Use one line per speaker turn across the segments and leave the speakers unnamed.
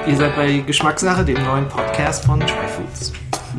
Ihr seid bei Geschmackssache, dem neuen Podcast von Tryfoods.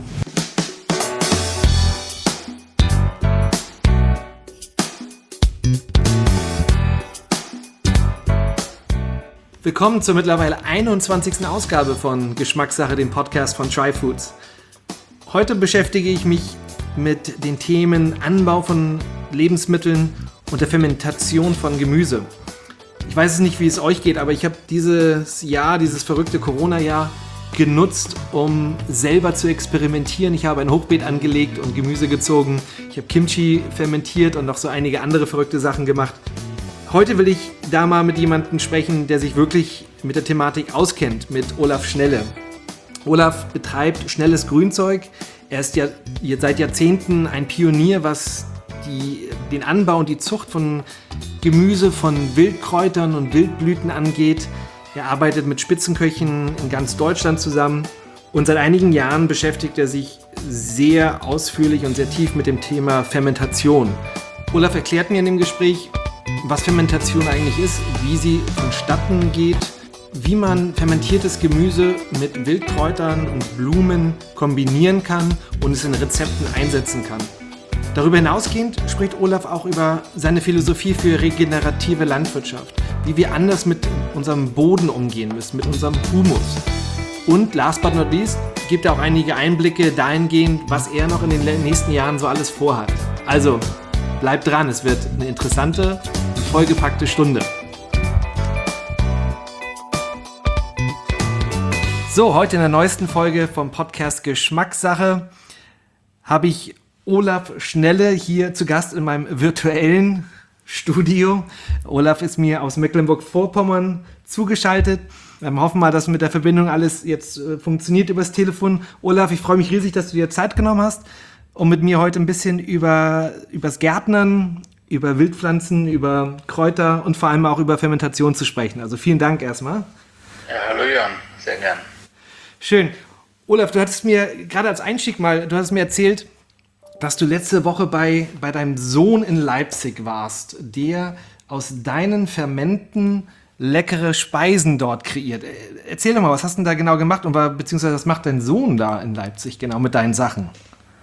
Willkommen zur mittlerweile 21. Ausgabe von Geschmackssache, dem Podcast von Tryfoods. Heute beschäftige ich mich mit den Themen Anbau von Lebensmitteln und der Fermentation von Gemüse. Ich weiß es nicht, wie es euch geht, aber ich habe dieses verrückte Corona-Jahr genutzt, um selber zu experimentieren. Ich habe ein Hochbeet angelegt und Gemüse gezogen. Ich habe Kimchi fermentiert und noch so einige andere verrückte Sachen gemacht. Heute will ich da mal mit jemandem sprechen, der sich wirklich mit der Thematik auskennt, mit Olaf Schnelle. Olaf betreibt schnelles Grünzeug. Er ist ja seit Jahrzehnten ein Pionier, was den Anbau und die Zucht von Gemüse, von Wildkräutern und Wildblüten angeht. Er arbeitet mit Spitzenköchen in ganz Deutschland zusammen und seit einigen Jahren beschäftigt er sich sehr ausführlich und sehr tief mit dem Thema Fermentation. Olaf erklärt mir in dem Gespräch, was Fermentation eigentlich ist, wie sie vonstatten geht, wie man fermentiertes Gemüse mit Wildkräutern und Blumen kombinieren kann und es in Rezepten einsetzen kann. Darüber hinausgehend spricht Olaf auch über seine Philosophie für regenerative Landwirtschaft, wie wir anders mit unserem Boden umgehen müssen, mit unserem Humus. Und last but not least gibt er auch einige Einblicke dahingehend, was er noch in den nächsten Jahren so alles vorhat. Also bleibt dran, es wird eine interessante und vollgepackte Stunde. So, heute in der neuesten Folge vom Podcast Geschmackssache habe ich Olaf Schnelle hier zu Gast in meinem virtuellen Studio. Olaf ist mir aus Mecklenburg-Vorpommern zugeschaltet. Wir hoffen mal, dass mit der Verbindung alles jetzt funktioniert übers Telefon. Olaf, ich freue mich riesig, dass du dir Zeit genommen hast, um mit mir heute ein bisschen übers Gärtnern, über Wildpflanzen, über Kräuter und vor allem auch über Fermentation zu sprechen. Also vielen Dank erstmal.
Ja, hallo Jan, sehr gern.
Schön. Olaf, du hattest mir gerade als Einstieg erzählt, dass du letzte Woche bei deinem Sohn in Leipzig warst, der aus deinen Fermenten leckere Speisen dort kreiert. Erzähl doch mal, was hast du denn da genau gemacht und beziehungsweise was macht dein Sohn da in Leipzig genau mit deinen Sachen?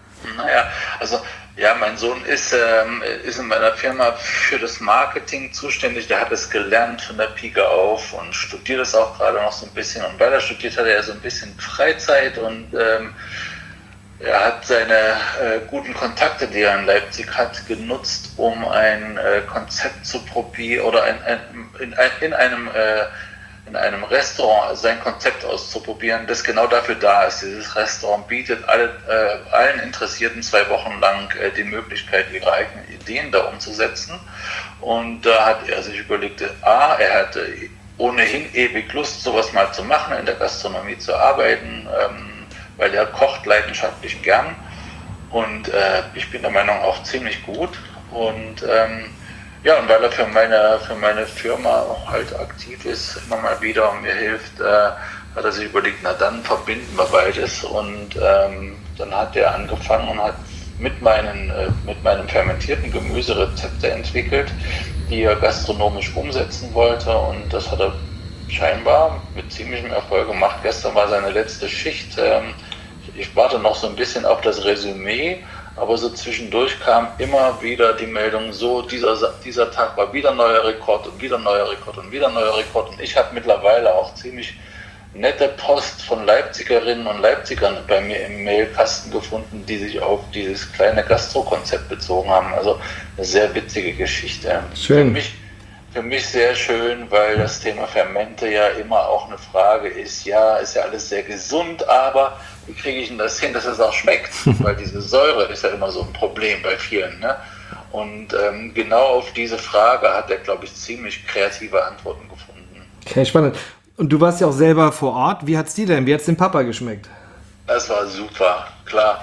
Mein Sohn ist in meiner Firma für das Marketing zuständig. Der hat es gelernt von der Pike auf und studiert es auch gerade noch so ein bisschen. Und weil er studiert, hat er so ein bisschen Freizeit und er hat seine guten Kontakte, die er in Leipzig hat, genutzt, um ein Konzept zu probieren oder in einem Restaurant sein Konzept auszuprobieren, das genau dafür da ist. Dieses Restaurant bietet allen Interessierten 2 Wochen lang die Möglichkeit, ihre eigenen Ideen da umzusetzen. Und da hat er sich überlegt, er hatte ohnehin ewig Lust, sowas mal zu machen, in der Gastronomie zu arbeiten, weil er kocht leidenschaftlich gern und ich bin der Meinung auch ziemlich gut und und weil er für meine Firma auch halt aktiv ist, immer mal wieder und mir hilft, hat er sich überlegt, na dann verbinden wir beides und dann hat er angefangen und hat mit meinem fermentierten Gemüse Rezepte entwickelt, die er gastronomisch umsetzen wollte und das hat er scheinbar mit ziemlichem Erfolg gemacht. Gestern war seine letzte Schicht. Ich warte noch so ein bisschen auf das Resümee, aber so zwischendurch kam immer wieder die Meldung, so dieser Tag war wieder neuer Rekord und wieder neuer Rekord und wieder neuer Rekord. Und ich habe mittlerweile auch ziemlich nette Post von Leipzigerinnen und Leipzigern bei mir im Mailkasten gefunden, die sich auf dieses kleine Gastro-Konzept bezogen haben. Also eine sehr witzige Geschichte.
Schön.
Für mich sehr schön, weil das Thema Fermente ja immer auch eine Frage ist. Ja, ist ja alles sehr gesund, aber wie kriege ich denn das hin, dass es auch schmeckt? Weil diese Säure ist ja immer so ein Problem bei vielen. Ne? Und genau auf diese Frage hat er, glaube ich, ziemlich kreative Antworten gefunden.
Okay, spannend. Und du warst ja auch selber vor Ort. Wie hat's dir denn? Wie hat's dem Papa geschmeckt?
Das war super, klar.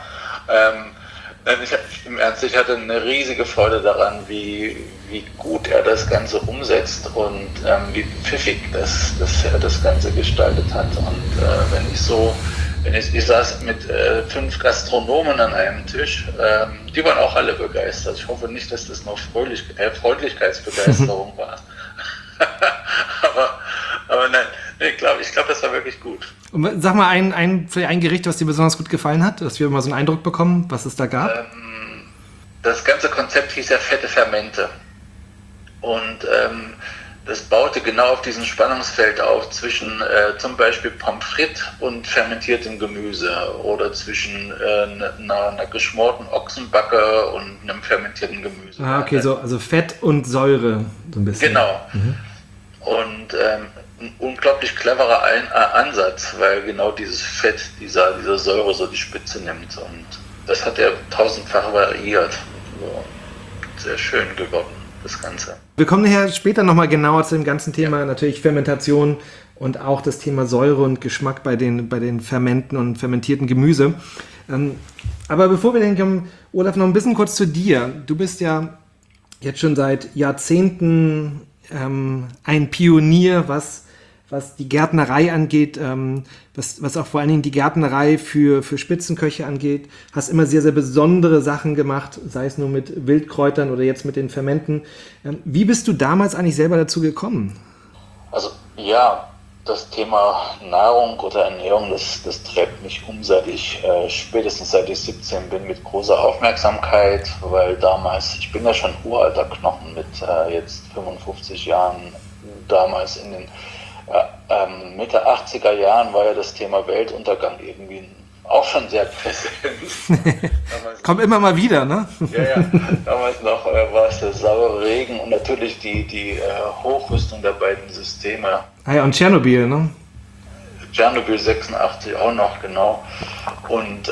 Im Ernst, ich hatte eine riesige Freude daran, wie gut er das Ganze umsetzt und wie pfiffig er das Ganze gestaltet hat. Und ich saß mit 5 Gastronomen an einem Tisch, die waren auch alle begeistert. Ich hoffe nicht, dass das noch Freundlichkeitsbegeisterung war. aber nein, Ich glaube, das war wirklich gut.
Und sag mal ein Gericht, was dir besonders gut gefallen hat, dass wir mal so einen Eindruck bekommen, was es da gab.
Das ganze Konzept hieß ja fette Fermente. Und das baute genau auf diesem Spannungsfeld auf zwischen zum Beispiel Pommes frites und fermentiertem Gemüse oder zwischen einer geschmorten Ochsenbacke und einem fermentierten Gemüse.
Ah, okay, also Fett und Säure so ein bisschen.
Genau. Und ein unglaublich cleverer Ansatz, weil genau dieses Fett, diese Säure so die Spitze nimmt. Und das hat er tausendfach variiert. So, sehr schön geworden, das Ganze.
Wir kommen nachher später nochmal genauer zu dem ganzen Thema, natürlich Fermentation und auch das Thema Säure und Geschmack bei den Fermenten und fermentierten Gemüse. Aber bevor wir dann kommen, Olaf, noch ein bisschen kurz zu dir. Du bist ja jetzt schon seit Jahrzehnten ein Pionier, was die Gärtnerei angeht, was auch vor allen Dingen die Gärtnerei für Spitzenköche angeht. Hast immer sehr, sehr besondere Sachen gemacht, sei es nur mit Wildkräutern oder jetzt mit den Fermenten. Wie bist du damals eigentlich selber dazu gekommen?
Also ja, das Thema Nahrung oder Ernährung, das treibt mich spätestens seit ich 17 bin, mit großer Aufmerksamkeit, weil damals, ich bin ja schon uralter Knochen mit jetzt 55 Jahren, damals in den Mitte 80er Jahren war ja das Thema Weltuntergang irgendwie auch schon sehr präsent.
Kommt immer mal wieder, ne?
Ja. Damals noch war es der saure Regen und natürlich die Hochrüstung der beiden Systeme.
Ah ja, und Tschernobyl, ne?
Tschernobyl 86 auch noch, genau. Und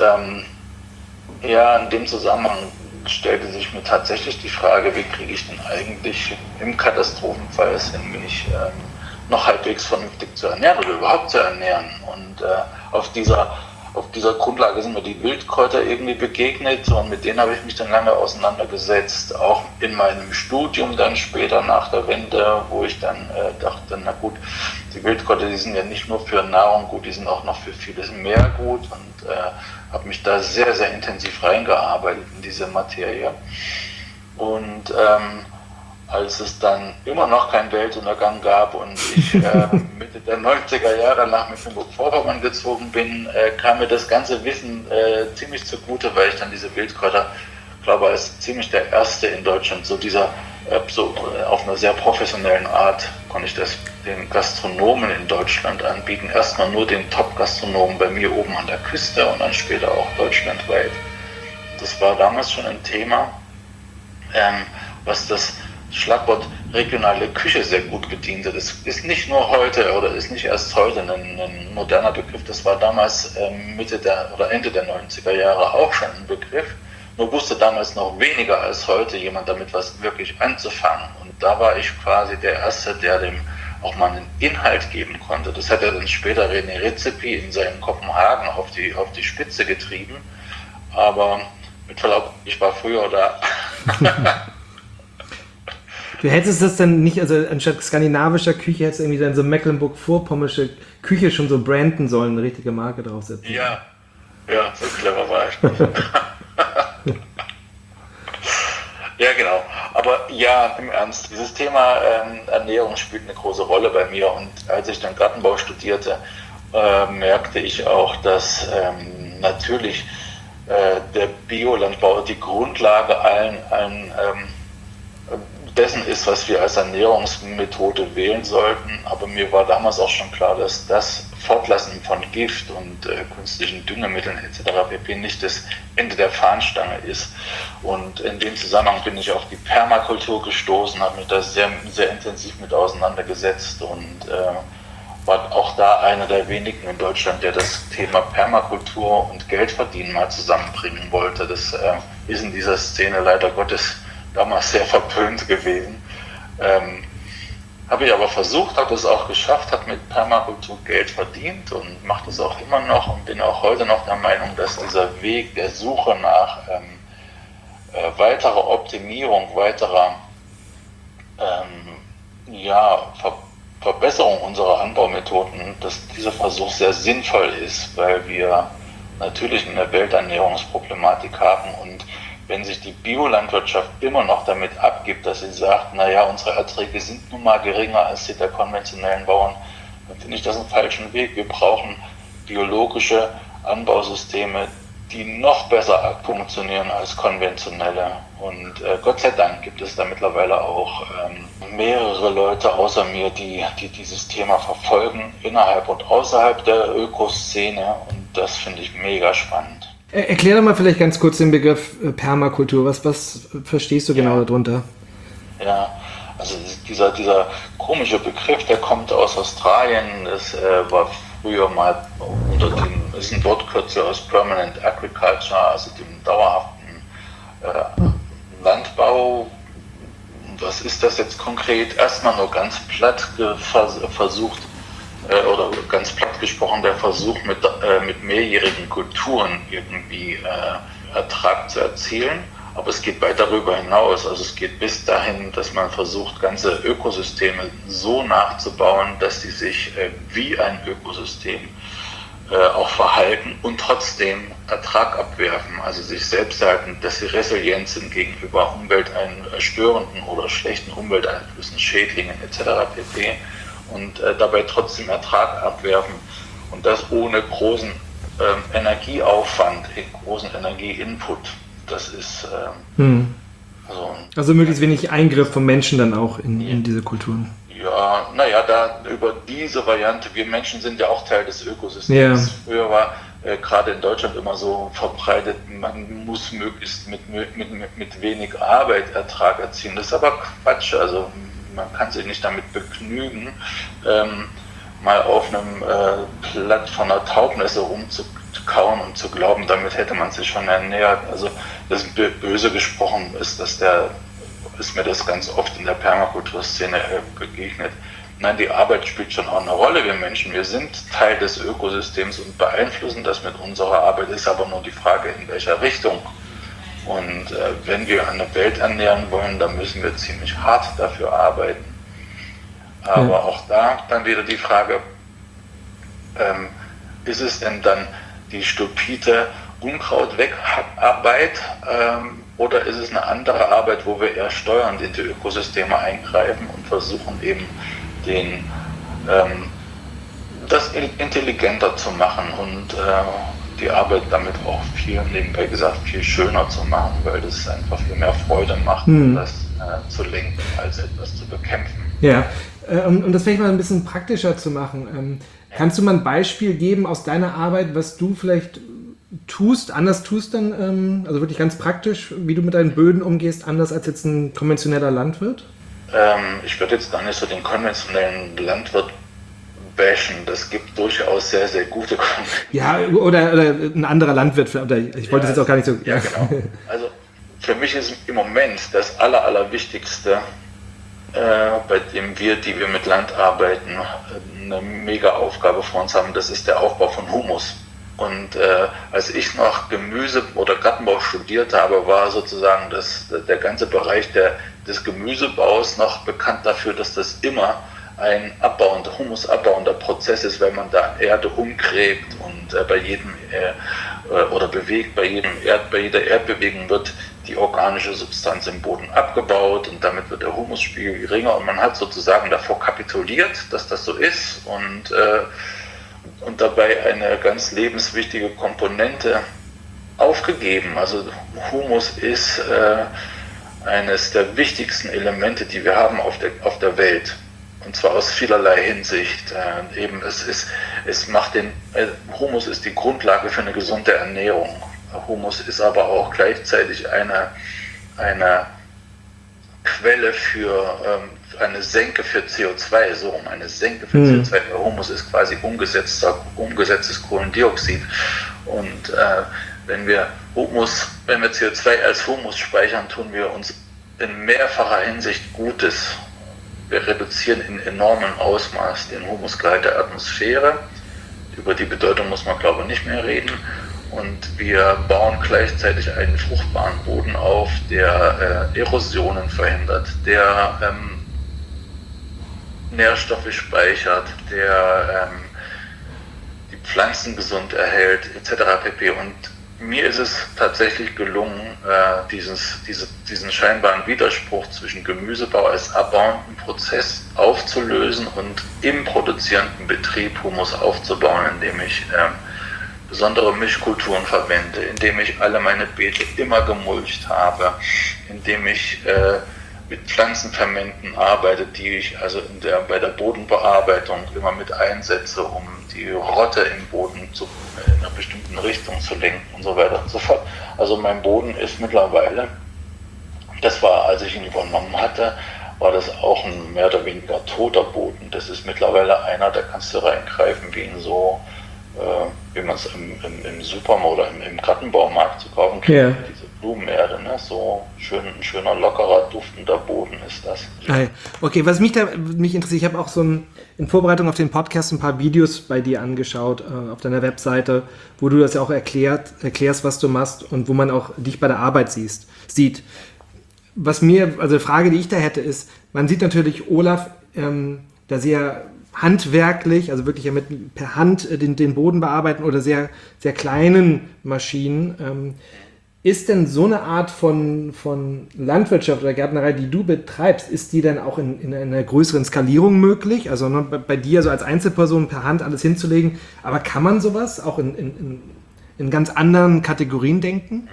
in dem Zusammenhang stellte sich mir tatsächlich die Frage, wie kriege ich denn eigentlich im Katastrophenfall es hin, mich noch halbwegs vernünftig zu ernähren oder überhaupt zu ernähren. Und auf dieser Grundlage sind mir die Wildkräuter irgendwie begegnet und mit denen habe ich mich dann lange auseinandergesetzt, auch in meinem Studium dann später nach der Wende, wo ich dann dachte, na gut, die Wildkräuter, die sind ja nicht nur für Nahrung gut, die sind auch noch für vieles mehr gut und habe mich da sehr, sehr intensiv reingearbeitet in diese Materie. Und als es dann immer noch keinen Weltuntergang gab und ich Mitte der 90er Jahre nach Mecklenburg-Vorpommern gezogen bin, kam mir das ganze Wissen ziemlich zugute, weil ich dann diese Wildkräuter, glaube als ziemlich der erste in Deutschland, so auf einer sehr professionellen Art konnte ich das den Gastronomen in Deutschland anbieten. Erstmal nur den Top-Gastronomen bei mir oben an der Küste und dann später auch deutschlandweit. Das war damals schon ein Thema, was das Schlagwort regionale Küche sehr gut bediente. Das ist nicht nur heute oder ist nicht erst heute ein moderner Begriff. Das war damals Ende der 90er Jahre auch schon ein Begriff. Nur wusste damals noch weniger als heute jemand damit was wirklich anzufangen. Und da war ich quasi der Erste, der dem auch mal einen Inhalt geben konnte. Das hat er dann später René Redzepi in seinem Kopenhagen auf die Spitze getrieben. Aber mit Verlaub, ich war früher da.
Du hättest das dann nicht, also anstatt skandinavischer Küche, hättest du irgendwie dann so Mecklenburg-Vorpommersche Küche schon so branden sollen, eine richtige Marke draufsetzen.
Ja, so clever war ich nicht. Ja, genau. Aber ja, im Ernst, dieses Thema Ernährung spielt eine große Rolle bei mir. Und als ich dann Gartenbau studierte, merkte ich auch, dass natürlich der Biolandbau die Grundlage allen dessen ist, was wir als Ernährungsmethode wählen sollten. Aber mir war damals auch schon klar, dass das Fortlassen von Gift und künstlichen Düngemitteln etc. pp. Nicht das Ende der Fahnenstange ist. Und in dem Zusammenhang bin ich auf die Permakultur gestoßen, habe mich da sehr, sehr intensiv mit auseinandergesetzt und war auch da einer der wenigen in Deutschland, der das Thema Permakultur und Geldverdienen mal zusammenbringen wollte. Das ist in dieser Szene leider Gottes damals sehr verpönt gewesen. Habe ich aber versucht, habe es auch geschafft, habe mit Permakultur Geld verdient und mache das auch immer noch und bin auch heute noch der Meinung, dass dieser Weg der Suche nach weiterer Optimierung, weiterer Verbesserung unserer Anbaumethoden, dass dieser Versuch sehr sinnvoll ist, weil wir natürlich eine Welternährungsproblematik haben und wenn sich die Biolandwirtschaft immer noch damit abgibt, dass sie sagt, naja, unsere Erträge sind nun mal geringer als die der konventionellen Bauern, dann finde ich das einen falschen Weg. Wir brauchen biologische Anbausysteme, die noch besser funktionieren als konventionelle. Und Gott sei Dank gibt es da mittlerweile auch mehrere Leute außer mir, die dieses Thema verfolgen, innerhalb und außerhalb der Ökoszene. Und das finde ich mega spannend.
Erklär doch mal vielleicht ganz kurz den Begriff Permakultur. Was verstehst du genau darunter?
Ja, also dieser komische Begriff, der kommt aus Australien. Das war früher mal ist ein Wortkürzel aus Permanent Agriculture, also dem dauerhaften Landbau. Was ist das jetzt konkret? Erstmal nur ganz platt versucht, oder ganz platt gesprochen, der Versuch mit mehrjährigen Kulturen irgendwie Ertrag zu erzielen. Aber es geht weit darüber hinaus. Also es geht bis dahin, dass man versucht, ganze Ökosysteme so nachzubauen, dass sie sich wie ein Ökosystem auch verhalten und trotzdem Ertrag abwerfen, also sich selbst sagen, dass sie resilient sind gegenüber umweltstörenden oder schlechten Umwelteinflüssen, Schädlingen etc. pp. Und dabei trotzdem Ertrag abwerfen und das ohne großen Energieaufwand, großen Energieinput. Das ist
also möglichst wenig Eingriff vom Menschen dann auch in diese Kulturen.
Ja, da über diese Variante, wir Menschen sind ja auch Teil des Ökosystems. Ja. Früher war gerade in Deutschland immer so verbreitet, man muss möglichst mit wenig Arbeit Ertrag erzielen. Das ist aber Quatsch, also man kann sich nicht damit begnügen, mal auf einem Blatt von einer Taubnesse rumzukauen und zu glauben, damit hätte man sich schon ernährt. Also das böse gesprochen ist mir das ganz oft in der Permakulturszene begegnet. Nein, die Arbeit spielt schon auch eine Rolle. Wir Menschen, wir sind Teil des Ökosystems und beeinflussen das mit unserer Arbeit. Ist aber nur die Frage, in welcher Richtung. Und wenn wir eine Welt ernähren wollen, dann müssen wir ziemlich hart dafür arbeiten. Aber auch da dann wieder die Frage, ist es denn dann die stupide Unkrautwegarbeit oder ist es eine andere Arbeit, wo wir eher steuernd in die Ökosysteme eingreifen und versuchen eben das intelligenter zu machen und die Arbeit damit auch nebenbei gesagt, viel schöner zu machen, weil das einfach viel mehr Freude macht, das zu lenken, als etwas zu bekämpfen.
Ja, um das vielleicht mal ein bisschen praktischer zu machen, kannst du mal ein Beispiel geben aus deiner Arbeit, was du vielleicht anders tust dann, also wirklich ganz praktisch, wie du mit deinen Böden umgehst, anders als jetzt ein konventioneller Landwirt?
Ich würde jetzt gar nicht so den konventionellen Landwirt bashen. Das gibt durchaus sehr, sehr gute
Ja, oder ein anderer Landwirt. Oder ich wollte es jetzt auch gar nicht so...
Ja, genau. Also für mich ist im Moment das Allerwichtigste, bei dem die wir mit Land arbeiten, eine mega Aufgabe vor uns haben. Das ist der Aufbau von Humus. Und als ich noch Gemüse- oder Gartenbau studiert habe, war sozusagen der ganze Bereich des Gemüsebaus noch bekannt dafür, dass das immer ein humusabbauender Prozess ist, weil man da Erde umgräbt und bei jeder Erdbewegung wird die organische Substanz im Boden abgebaut und damit wird der Humusspiegel geringer und man hat sozusagen davor kapituliert, dass das so ist und dabei eine ganz lebenswichtige Komponente aufgegeben. Also Humus ist eines der wichtigsten Elemente, die wir haben auf der Welt. Und zwar aus vielerlei Hinsicht. Humus ist die Grundlage für eine gesunde Ernährung. Humus ist aber auch gleichzeitig eine Quelle für eine Senke für CO2, eine Senke für CO2. Humus ist quasi umgesetztes Kohlendioxid. Und wenn wir CO2 als Humus speichern, tun wir uns in mehrfacher Hinsicht Gutes. Wir reduzieren in enormem Ausmaß den Humusgehalt der Atmosphäre. Über die Bedeutung muss man, glaube ich, nicht mehr reden. Und wir bauen gleichzeitig einen fruchtbaren Boden auf, der Erosionen verhindert, der Nährstoffe speichert, der die Pflanzen gesund erhält, etc. pp. Und mir ist es tatsächlich gelungen, diesen scheinbaren Widerspruch zwischen Gemüsebau als abbauenden Prozess aufzulösen und im produzierenden Betrieb Humus aufzubauen, indem ich besondere Mischkulturen verwende, indem ich alle meine Beete immer gemulcht habe, indem ich mit Pflanzenfermenten arbeite, die ich also bei der Bodenbearbeitung immer mit einsetze, um die Rotte im Boden in einer bestimmten Richtung zu lenken und so weiter und so fort. Also mein Boden ist mittlerweile, das war, als ich ihn übernommen hatte, war das auch ein mehr oder weniger toter Boden. Das ist mittlerweile einer, da kannst du reingreifen wie in so, wie man es im Supermarkt oder im Gartenbaumarkt zu kaufen kann, yeah. Diese Blumenerde, ne? So ein schöner, lockerer, duftender Boden ist das.
Okay, was mich interessiert, ich habe auch in Vorbereitung auf den Podcast ein paar Videos bei dir angeschaut, auf deiner Webseite, wo du das ja auch erklärst, was du machst und wo man auch dich bei der Arbeit sieht. Also die Frage, die ich da hätte, ist, man sieht natürlich Olaf da sehr handwerklich, also wirklich ja per Hand den Boden bearbeiten oder sehr, sehr kleinen Maschinen. Ist denn so eine Art von Landwirtschaft oder Gärtnerei, die du betreibst, ist die dann auch in einer größeren Skalierung möglich? Also bei dir so als Einzelperson per Hand alles hinzulegen, aber kann man sowas auch in ganz anderen Kategorien denken?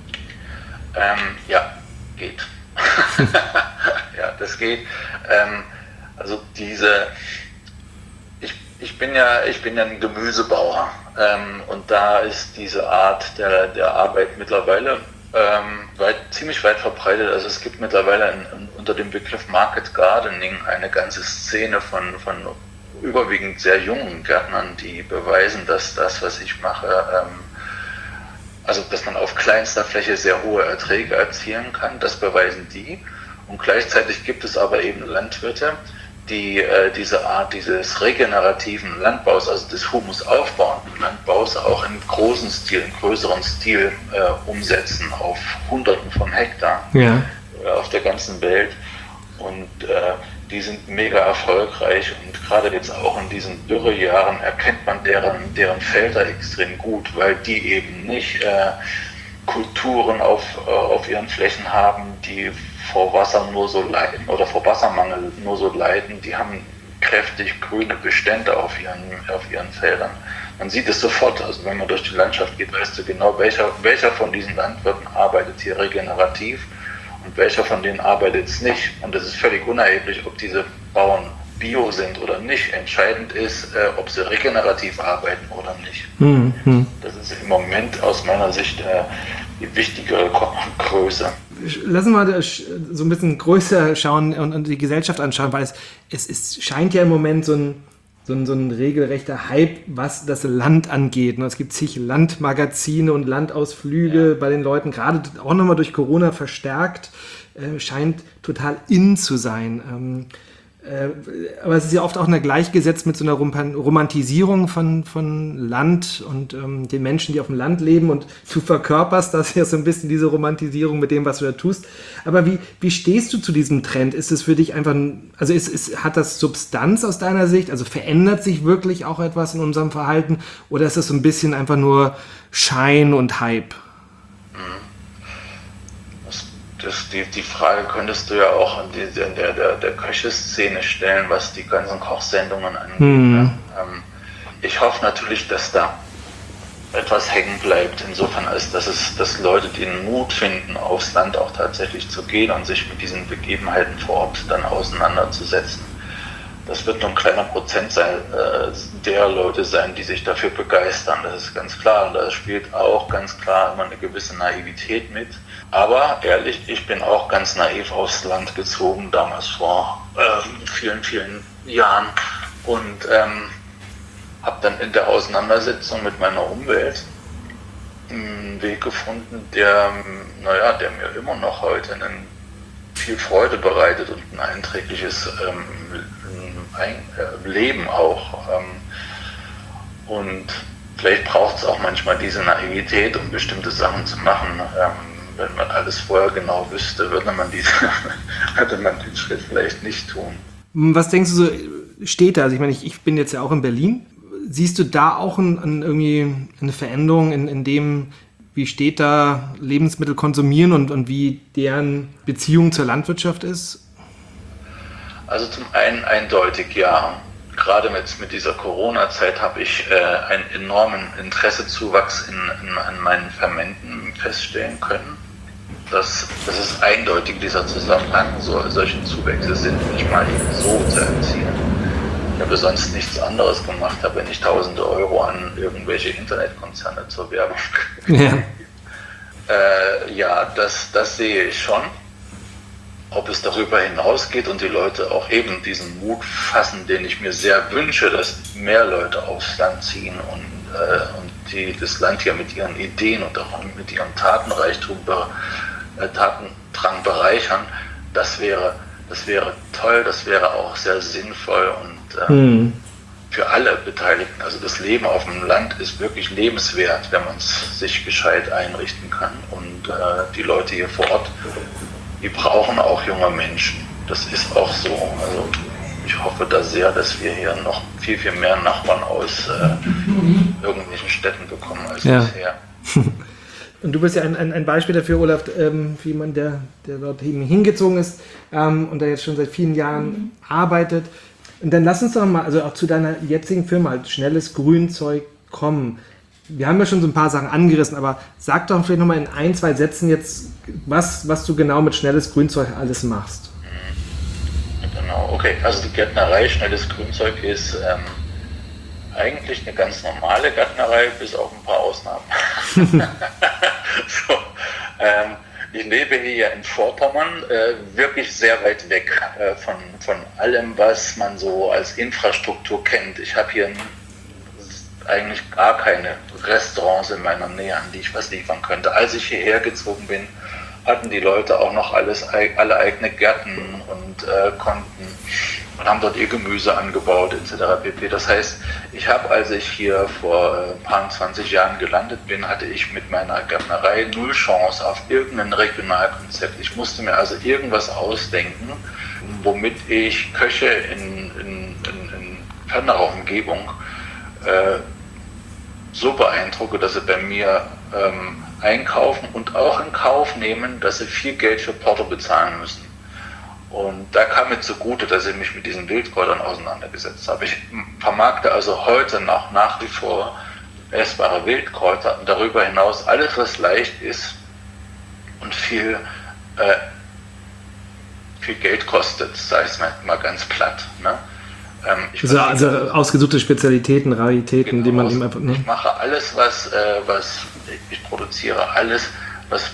Ja, geht. Ja, das geht. Also ich bin ja ein Gemüsebauer und da ist diese Art der Arbeit mittlerweile ziemlich weit verbreitet. Also es gibt mittlerweile unter dem Begriff Market Gardening eine ganze Szene von überwiegend sehr jungen Gärtnern, die beweisen, dass das, was ich mache, also dass man auf kleinster Fläche sehr hohe Erträge erzielen kann. Das beweisen die. Und gleichzeitig gibt es aber eben Landwirte, die diese Art dieses regenerativen Landbaus, also des humusaufbauenden Landbaus, auch im größeren Stil umsetzen, auf Hunderten von Hektar auf der ganzen Welt. Und die sind mega erfolgreich und gerade jetzt auch in diesen Dürrejahren erkennt man deren Felder extrem gut, weil die eben nicht Kulturen auf ihren Flächen haben, die vor Wasser nur so leiden oder vor Wassermangel nur so leiden. Die haben kräftig grüne Bestände auf ihren Feldern. Man sieht es sofort, also wenn man durch die Landschaft geht, weißt du genau, welcher von diesen Landwirten arbeitet hier regenerativ und welcher von denen arbeitet es nicht. Und das ist völlig unerheblich, ob diese Bauern bio sind oder nicht. Entscheidend ist, ob sie regenerativ arbeiten oder nicht. Mhm. Das ist im Moment aus meiner Sicht die wichtigere Größe.
Lassen wir mal so ein bisschen größer schauen und die Gesellschaft anschauen, weil es scheint ja im Moment so ein regelrechter Hype, was das Land angeht. Es gibt zig Landmagazine und Landausflüge bei den Leuten, gerade auch nochmal durch Corona verstärkt, scheint total in zu sein. Aber es ist ja oft auch gleichgesetzt mit so einer Romantisierung von Land und den Menschen, die auf dem Land leben, und du verkörperst das ja so ein bisschen, diese Romantisierung mit dem, was du da tust. Aber wie stehst du zu diesem Trend? Ist es für dich einfach, hat das Substanz aus deiner Sicht? Also verändert sich wirklich auch etwas in unserem Verhalten oder ist das so ein bisschen einfach nur Schein und Hype?
Die Frage könntest du ja auch in der Köche-Szene stellen, was die ganzen Kochsendungen angeht. Ich hoffe natürlich, dass da etwas hängen bleibt, insofern als dass Leute den Mut finden, aufs Land auch tatsächlich zu gehen und sich mit diesen Begebenheiten vor Ort dann auseinanderzusetzen. Das wird nur ein kleiner Prozentsatz der Leute sein, die sich dafür begeistern, das ist ganz klar. Und da spielt auch ganz klar immer eine gewisse Naivität mit. Aber ehrlich, ich bin auch ganz naiv aufs Land gezogen, damals vor vielen, vielen Jahren, und habe dann in der Auseinandersetzung mit meiner Umwelt einen Weg gefunden, der mir immer noch heute viel Freude bereitet und ein einträgliches Leben auch. Und vielleicht braucht es auch manchmal diese Naivität, um bestimmte Sachen zu machen. Wenn man alles vorher genau wüsste, würde man den Schritt vielleicht nicht tun.
Was denkst du, so steht da? Also ich meine, ich bin jetzt ja auch in Berlin. Siehst du da auch irgendwie eine Veränderung in dem, wie Städter Lebensmittel konsumieren und wie deren Beziehung zur Landwirtschaft ist?
Also zum einen eindeutig ja. Gerade mit dieser Corona-Zeit habe ich einen enormen Interessezuwachs an meinen Fermenten feststellen können. Das ist eindeutig dieser Zusammenhang. Solche Zuwächse sind nicht mal so zu erzielen. Ich habe sonst nichts anderes gemacht, habe nicht tausende Euro an irgendwelche Internetkonzerne zur Werbung. Ja, das sehe ich schon. Ob es darüber hinausgeht und die Leute auch eben diesen Mut fassen, den ich mir sehr wünsche, dass mehr Leute aufs Land ziehen und die das Land hier mit ihren Ideen und auch mit ihrem Tatendrang bereichern, das wäre toll, das wäre auch sehr sinnvoll und für alle Beteiligten. Also das Leben auf dem Land ist wirklich lebenswert, wenn man es sich gescheit einrichten kann. Und die Leute hier vor Ort, die brauchen auch junge Menschen. Das ist auch so. Also ich hoffe da sehr, dass wir hier noch viel, viel mehr Nachbarn aus irgendwelchen Städten bekommen als bisher.
Und du bist ja ein Beispiel dafür, Olaf, wie man der dort hingezogen ist und der jetzt schon seit vielen Jahren arbeitet. Und dann lass uns doch mal, also auch zu deiner jetzigen Firma, halt Schnelles Grünzeug, kommen. Wir haben ja schon so ein paar Sachen angerissen, aber sag doch vielleicht nochmal in 1, 2 Sätzen jetzt, was du genau mit Schnelles Grünzeug alles machst.
Genau, okay. Also die Gärtnerei Schnelles Grünzeug ist eigentlich eine ganz normale Gärtnerei, bis auf ein paar Ausnahmen. Ich lebe hier in Vorpommern, wirklich sehr weit weg von allem, was man so als Infrastruktur kennt. Ich habe hier eigentlich gar keine Restaurants in meiner Nähe, an die ich was liefern könnte. Als ich hierher gezogen bin, hatten die Leute auch noch alle eigene Gärten und konnten und haben dort ihr Gemüse angebaut etc. pp. Das heißt, ich habe, als ich hier vor ein paar 20 Jahren gelandet bin, hatte ich mit meiner Gärtnerei null Chance auf irgendein Regionalkonzept. Ich musste mir also irgendwas ausdenken, womit ich Köche in fernerer Umgebung so beeindrucke, dass sie bei mir einkaufen und auch in Kauf nehmen, dass sie viel Geld für Porto bezahlen müssen. Und da kam mir zugute, dass ich mich mit diesen Wildkräutern auseinandergesetzt habe. Ich vermarkte also heute noch nach wie vor essbare Wildkräuter und darüber hinaus alles, was leicht ist und viel Geld kostet, sage ich es mal ganz platt. Ne?
Also ausgesuchte Spezialitäten, Raritäten,
genau,
die man eben einfach... Ne?
Ich mache alles, was ich produziere, alles, was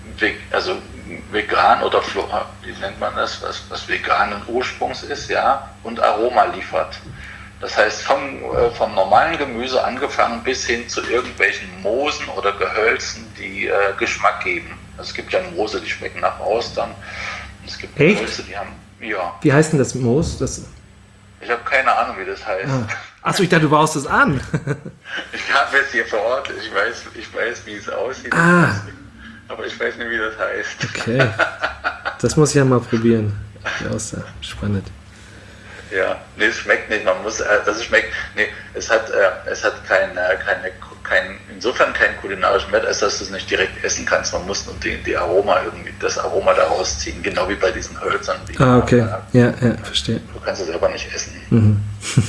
vegan oder wie nennt man das, was veganen Ursprungs ist, ja, und Aroma liefert. Das heißt, vom normalen Gemüse angefangen bis hin zu irgendwelchen Moosen oder Gehölzen, die Geschmack geben. Also es gibt ja Moose, die schmecken nach Austern. Es gibt Gehölze, die haben... Ja.
Wie heißt denn das Moos?
Ich habe keine Ahnung, wie das heißt.
Achso, ich dachte, du baust es an.
Ich habe es hier vor Ort, ich weiß, wie es aussieht, aber ich weiß nicht, wie das heißt.
Okay, das muss ich ja mal probieren. Spannend.
Ja, nee, es schmeckt nicht, es hat insofern keinen kulinarischen Wert, als dass du es nicht direkt essen kannst. Man muss nur das Aroma daraus ziehen, genau wie bei diesen Hölzern.
Okay, ja, verstehe.
Du kannst es selber nicht essen.
Mhm.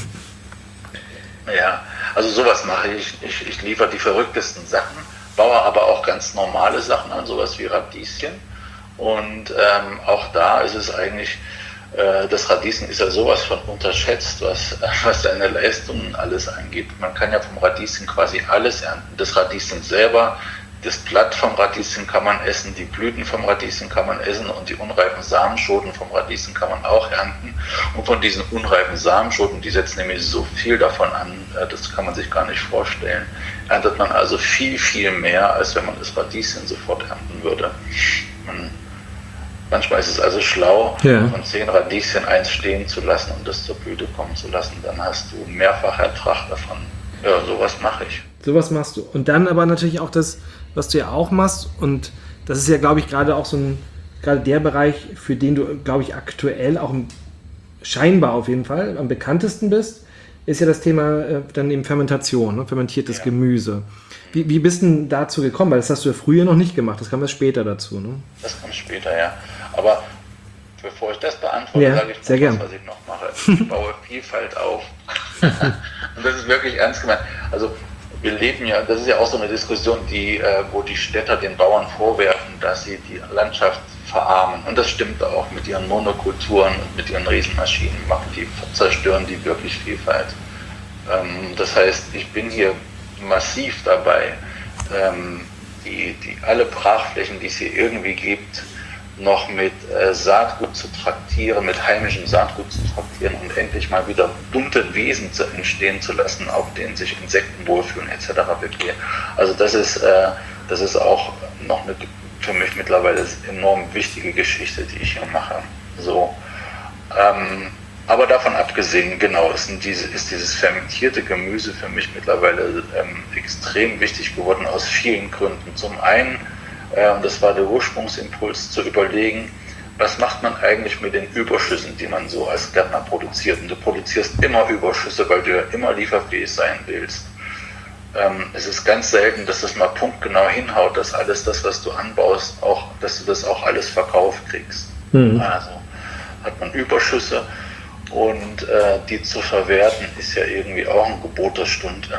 Ja, also sowas mache ich. Ich liefere die verrücktesten Sachen, baue aber auch ganz normale Sachen an, sowas wie Radieschen. Und auch da ist es eigentlich, das Radieschen ist ja sowas von unterschätzt, was seine Leistungen alles angeht. Man kann ja vom Radieschen quasi alles ernten. Das Radieschen selber, das Blatt vom Radieschen kann man essen, die Blüten vom Radieschen kann man essen und die unreifen Samenschoten vom Radieschen kann man auch ernten. Und von diesen unreifen Samenschoten, die setzen nämlich so viel davon an, das kann man sich gar nicht vorstellen, erntet man also viel, viel mehr, als wenn man das Radieschen sofort ernten würde. Manchmal ist es also schlau, von 10 Radieschen 1 stehen zu lassen und das zur Blüte kommen zu lassen. Dann hast du mehrfach Ertrag davon. Ja, sowas mache ich.
Sowas machst du. Und dann aber natürlich auch das, was du ja auch machst. Und das ist ja, glaube ich, gerade auch gerade der Bereich, für den du, glaube ich, aktuell auch scheinbar auf jeden Fall am bekanntesten bist. ist ja das Thema dann eben Fermentation, ne? Fermentiertes Gemüse. Wie bist du denn dazu gekommen? Weil das hast du ja früher noch nicht gemacht, das kam erst später dazu, ne?
Das kommt später, ja. Aber bevor ich das beantworte, sage ich noch was ich noch mache. Ich baue Vielfalt auf. Und das ist wirklich ernst gemeint. Also wir leben ja, das ist ja auch so eine Diskussion, wo die Städter den Bauern vorwerfen, dass sie die Landschaft verarmen. Und das stimmt auch mit ihren Monokulturen und mit ihren Riesenmaschinen, zerstören die wirklich Vielfalt. Das heißt, ich bin hier massiv dabei, alle Brachflächen, die es hier irgendwie gibt, noch mit Saatgut zu traktieren, mit heimischem Saatgut zu traktieren und endlich mal wieder bunte Wesen entstehen zu lassen, auf denen sich Insekten wohlfühlen etc. pp. Also das ist auch noch eine für mich mittlerweile enorm wichtige Geschichte, die ich hier mache. So, aber davon abgesehen, genau, ist dieses fermentierte Gemüse für mich mittlerweile extrem wichtig geworden aus vielen Gründen. Zum einen, das war der Ursprungsimpuls, zu überlegen, was macht man eigentlich mit den Überschüssen, die man so als Gärtner produziert. Und du produzierst immer Überschüsse, weil du ja immer lieferfähig sein willst. Es ist ganz selten, dass das mal punktgenau hinhaut, dass alles das, was du anbaust, dass du das auch alles verkauft kriegst. Also hat man Überschüsse und die zu verwerten ist ja irgendwie auch ein Gebot der Stunde.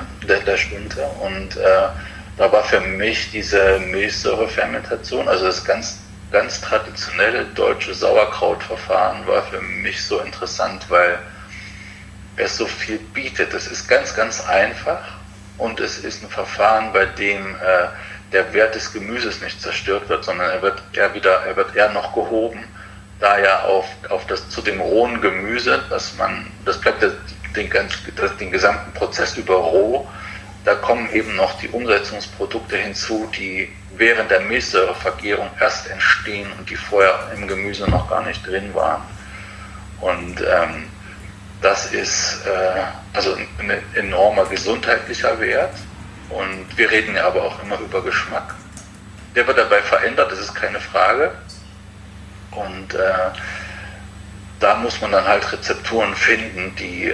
Und da war für mich diese Milchsäurefermentation, also das ganz traditionelle deutsche Sauerkrautverfahren, war für mich so interessant, weil es so viel bietet. Es ist ganz, ganz einfach und es ist ein Verfahren, bei dem der Wert des Gemüses nicht zerstört wird, sondern er wird eher noch gehoben, da ja zu dem rohen Gemüse, das bleibt den gesamten Prozess über roh. Da kommen eben noch die Umsetzungsprodukte hinzu, die während der Milchsäurevergärung erst entstehen und die vorher im Gemüse noch gar nicht drin waren. Und das ist also ein enormer gesundheitlicher Wert. Und wir reden ja aber auch immer über Geschmack. Der wird dabei verändert, das ist keine Frage. Und da muss man dann halt Rezepturen finden, die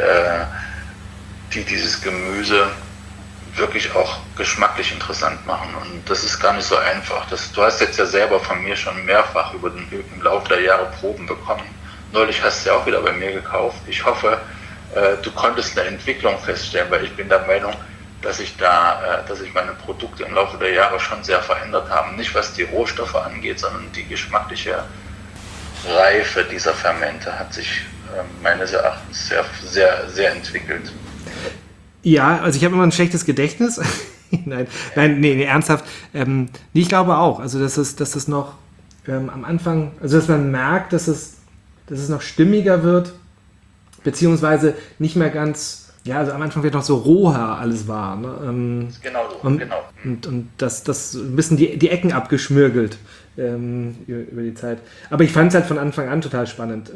dieses Gemüse wirklich auch geschmacklich interessant machen. Und das ist gar nicht so einfach. Du hast jetzt ja selber von mir schon mehrfach im Laufe der Jahre Proben bekommen. Neulich hast du ja auch wieder bei mir gekauft. Ich hoffe, du konntest eine Entwicklung feststellen, weil ich bin der Meinung, dass sich meine Produkte im Laufe der Jahre schon sehr verändert haben. Nicht was die Rohstoffe angeht, sondern die geschmackliche Reife dieser Fermente hat sich meines Erachtens sehr, sehr, sehr entwickelt.
Ja, also ich habe immer ein schlechtes Gedächtnis. Nee, ernsthaft. Ich glaube auch, also dass es noch am Anfang, also dass man merkt, dass es noch stimmiger wird, beziehungsweise nicht mehr ganz, ja, also am Anfang wird noch so roher alles war. Ne?
Genau so, genau.
Und das ein bisschen die Ecken abgeschmürgelt über die Zeit. Aber ich fand es halt von Anfang an total spannend.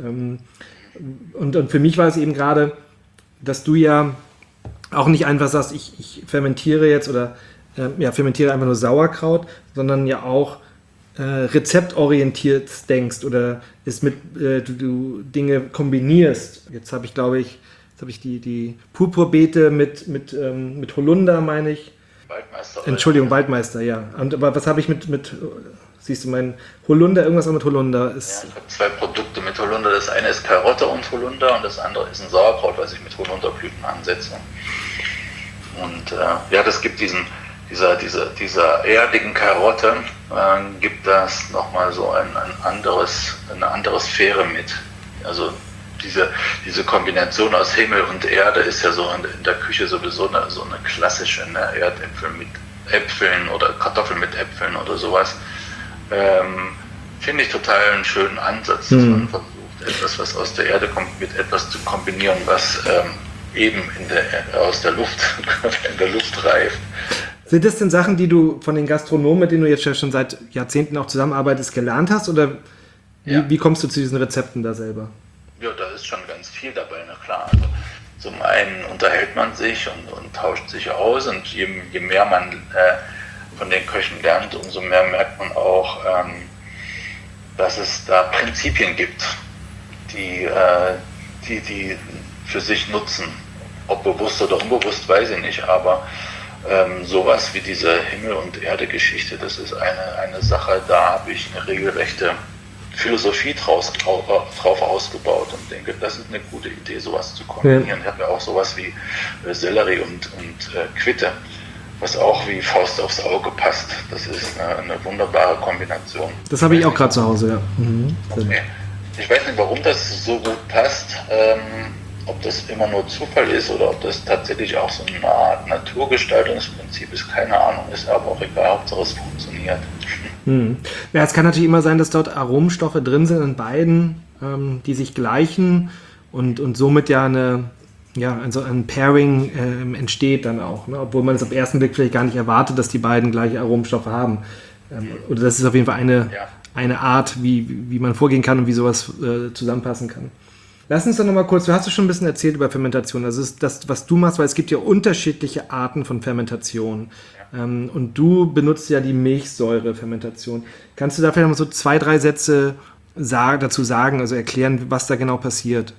Und für mich war es eben gerade, dass du ja auch nicht einfach sagst, ich fermentiere jetzt oder fermentiere einfach nur Sauerkraut, sondern ja auch rezeptorientiert denkst oder du Dinge kombinierst. Jetzt habe ich die Purpurbeete mit Holunder, meine ich.
Waldmeister.
Entschuldigung, Waldmeister, ja. Aber was habe ich mit siehst du, mein Holunder, irgendwas mit Holunder ist...
Ja, ich habe zwei Produkte mit Holunder. Das eine ist Karotte und Holunder und das andere ist ein Sauerkraut, was ich mit Holunderblüten ansetze. Und das gibt dieser erdigen Karotte, gibt das nochmal so eine andere Sphäre mit. Also diese Kombination aus Himmel und Erde ist ja so in der Küche sowieso eine klassische, ne? Erdäpfel mit Äpfeln oder Kartoffeln mit Äpfeln oder sowas. Finde ich total einen schönen Ansatz, dass man versucht, etwas, was aus der Erde kommt, mit etwas zu kombinieren, was eben aus der Luft, in der Luft reift.
Sind das denn Sachen, die du von den Gastronomen, mit denen du jetzt schon seit Jahrzehnten auch zusammenarbeitest, gelernt hast? Oder wie kommst du zu diesen Rezepten da selber?
Ja, da ist schon ganz viel dabei, na klar. Also, zum einen unterhält man sich und tauscht sich aus und je mehr man von den Köchen lernt, umso mehr merkt man auch, dass es da Prinzipien gibt, die für sich nutzen. Ob bewusst oder unbewusst, weiß ich nicht, aber sowas wie diese Himmel- und Erde-Geschichte, das ist eine Sache, da habe ich eine regelrechte Philosophie drauf ausgebaut und denke, das ist eine gute Idee, sowas zu kombinieren. Ja. Ich habe ja auch sowas wie Sellerie und Quitte, was auch wie Faust aufs Auge passt. Das ist eine wunderbare Kombination.
Das habe ich auch gerade zu Hause, ja.
Okay. Ich weiß nicht, warum das so gut passt, ob das immer nur Zufall ist oder ob das tatsächlich auch so eine Art Naturgestaltungsprinzip ist, keine Ahnung, ist aber auch egal, Hauptsache es funktioniert.
Ja, es kann natürlich immer sein, dass dort Aromenstoffe drin sind in beiden, die sich gleichen und somit ja ein Pairing entsteht dann auch, ne? Obwohl man es auf ersten Blick vielleicht gar nicht erwartet, dass die beiden gleiche Aromenstoffe haben. Oder das ist auf jeden Fall eine Art, wie man vorgehen kann und wie sowas zusammenpassen kann. Lass uns dann nochmal kurz, du hast schon ein bisschen erzählt über Fermentation, das ist das, was du machst, weil es gibt ja unterschiedliche Arten von Fermentation. Ja. Und du benutzt ja die Milchsäurefermentation. Kannst du da vielleicht noch so 2-3 Sätze dazu sagen, also erklären, was da genau passiert?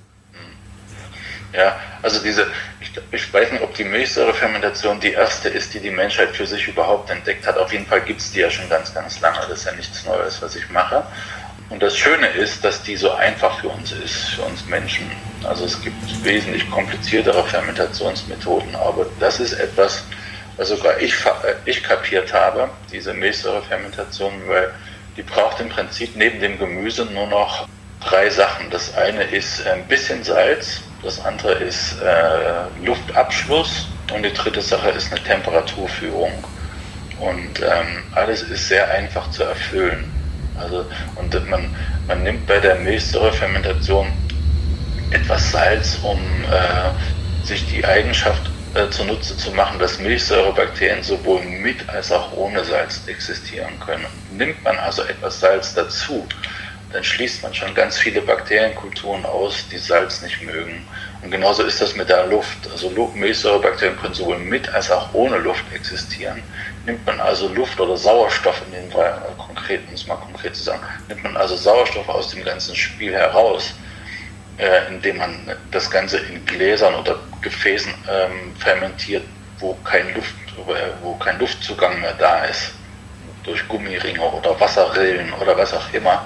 Ja, also ich weiß nicht, ob die Milchsäurefermentation die erste ist, die Menschheit für sich überhaupt entdeckt hat. Auf jeden Fall gibt es die ja schon ganz, ganz lange. Das ist ja nichts Neues, was ich mache. Und das Schöne ist, dass die so einfach für uns ist, für uns Menschen. Also es gibt wesentlich kompliziertere Fermentationsmethoden, aber das ist etwas, was sogar ich kapiert habe, diese Milchsäurefermentation, weil die braucht im Prinzip neben dem Gemüse nur noch 3 Sachen. Das eine ist ein bisschen Salz, das andere ist Luftabschluss und die dritte Sache ist eine Temperaturführung. Und alles ist sehr einfach zu erfüllen. Also, und man nimmt bei der Milchsäurefermentation etwas Salz, um sich die Eigenschaft zunutze zu machen, dass Milchsäurebakterien sowohl mit als auch ohne Salz existieren können. Nimmt man also etwas Salz dazu, dann schließt man schon ganz viele Bakterienkulturen aus, die Salz nicht mögen. Und genauso ist das mit der Luft. Also Milchsäurebakterien können sowohl mit als auch ohne Luft existieren. Nimmt man also Luft oder Sauerstoff, in dem Fall konkret, um es mal konkret zu sagen, nimmt man also Sauerstoff aus dem ganzen Spiel heraus, indem man das Ganze in Gläsern oder Gefäßen fermentiert, wo kein Luftzugang mehr da ist, durch Gummiringe oder Wasserrillen oder was auch immer,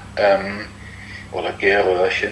oder Gärröhrchen.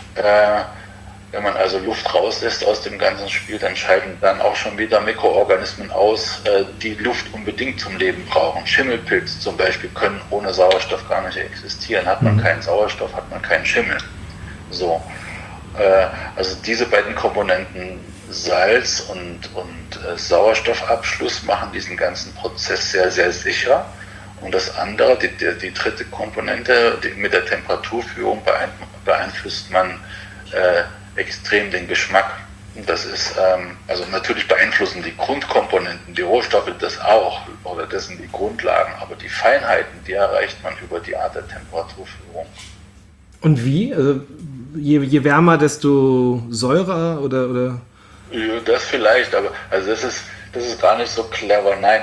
Wenn man also Luft rauslässt aus dem ganzen Spiel, dann scheiden dann auch schon wieder Mikroorganismen aus, die Luft unbedingt zum Leben brauchen. Schimmelpilze zum Beispiel können ohne Sauerstoff gar nicht existieren. Hat man keinen Sauerstoff, hat man keinen Schimmel. So, also diese beiden Komponenten Salz und Sauerstoffabschluss machen diesen ganzen Prozess sehr, sehr sicher. Und das andere, die dritte Komponente, mit der Temperaturführung beeinflusst man extrem den Geschmack. Das ist, also natürlich beeinflussen die Grundkomponenten, die Rohstoffe das auch, oder das sind die Grundlagen, aber die Feinheiten, die erreicht man über die Art der Temperaturführung.
Und wie? Also je wärmer, desto säurer oder?
Ja, das vielleicht, aber also das ist gar nicht so clever. Nein,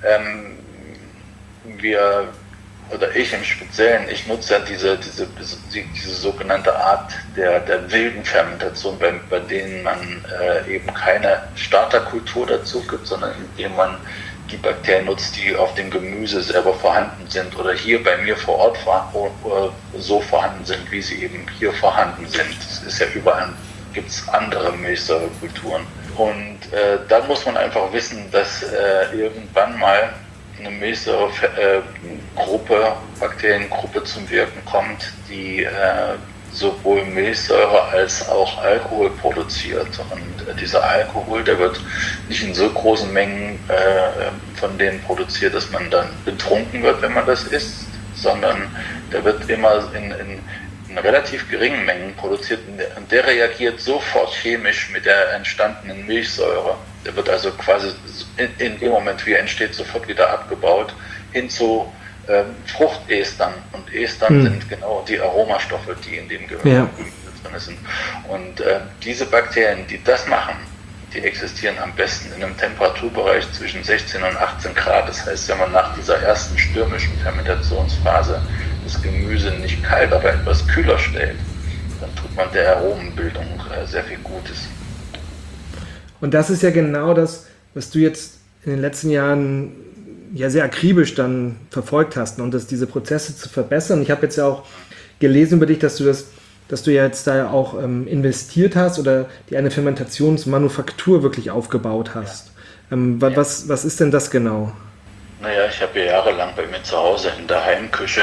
ich im Speziellen, ich nutze ja diese sogenannte Art der wilden Fermentation, bei denen man eben keine Starterkultur dazu gibt, sondern indem man die Bakterien nutzt, die auf dem Gemüse selber vorhanden sind oder hier bei mir vor Ort so vorhanden sind, wie sie eben hier vorhanden sind. Es ist ja überall, gibt es andere Milchsäurekulturen. Und dann muss man einfach wissen, dass irgendwann mal eine Milchsäuregruppe, Bakteriengruppe zum Wirken kommt, die sowohl Milchsäure als auch Alkohol produziert. Und dieser Alkohol, der wird nicht in so großen Mengen von denen produziert, dass man dann betrunken wird, wenn man das isst, sondern der wird immer in relativ geringen Mengen produziert und der reagiert sofort chemisch mit der entstandenen Milchsäure. Der wird also quasi in dem Moment, wie er entsteht, sofort wieder abgebaut hin zu Fruchtestern. Und Estern sind genau die Aromastoffe, die in dem Gemüse drin sind. Und diese Bakterien, die das machen, die existieren am besten in einem Temperaturbereich zwischen 16 und 18 Grad. Das heißt, wenn man nach dieser ersten stürmischen Fermentationsphase das Gemüse nicht kalt, aber etwas kühler stellt, dann tut man der Aromenbildung sehr viel Gutes.
Und das ist ja genau das, was du jetzt in den letzten Jahren ja sehr akribisch dann verfolgt hast, ne? Und diese Prozesse zu verbessern. Ich habe jetzt ja auch gelesen über dich, dass du ja jetzt da auch investiert hast oder die eine Fermentationsmanufaktur wirklich aufgebaut hast. Ja. Was ist denn das genau?
Naja, ich habe jahrelang bei mir zu Hause in der Heimküche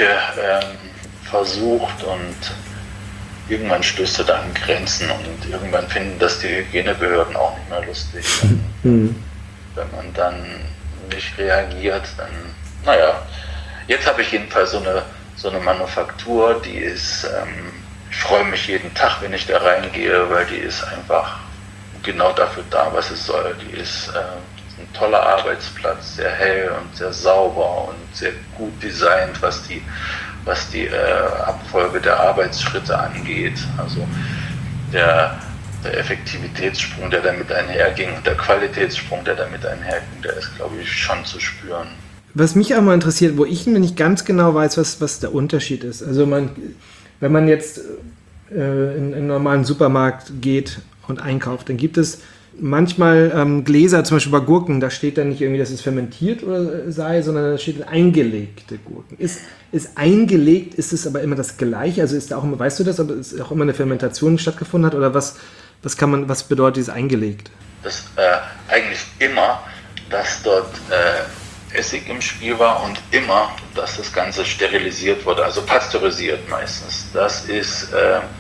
versucht und irgendwann stößt du da an Grenzen und irgendwann finden das die Hygienebehörden auch nicht mehr lustig. Wenn man dann nicht reagiert, dann, naja, jetzt habe ich jedenfalls so eine Manufaktur, die ist, ich freue mich jeden Tag, wenn ich da reingehe, weil die ist einfach genau dafür da, was es soll. Die ist ein toller Arbeitsplatz, sehr hell und sehr sauber und sehr gut designt, was die Abfolge der Arbeitsschritte angeht. Also der Effektivitätssprung, der damit einherging und der Qualitätssprung, der damit einherging, der ist, glaube ich, schon zu spüren.
Was mich auch mal interessiert, wo ich mir nicht ganz genau weiß, was der Unterschied ist. Also wenn man jetzt in einen normalen Supermarkt geht und einkauft, dann gibt es manchmal Gläser, zum Beispiel bei Gurken, da steht dann nicht irgendwie, dass es fermentiert oder sei, sondern da steht eingelegte Gurken. Ist eingelegt, ist es aber immer das Gleiche? Also ist da auch immer, weißt du das, ob es auch immer eine Fermentation stattgefunden hat oder was bedeutet dieses eingelegt?
Das eigentlich immer, dass dort Essig im Spiel war und immer, dass das Ganze sterilisiert wurde, also pasteurisiert meistens. Das ist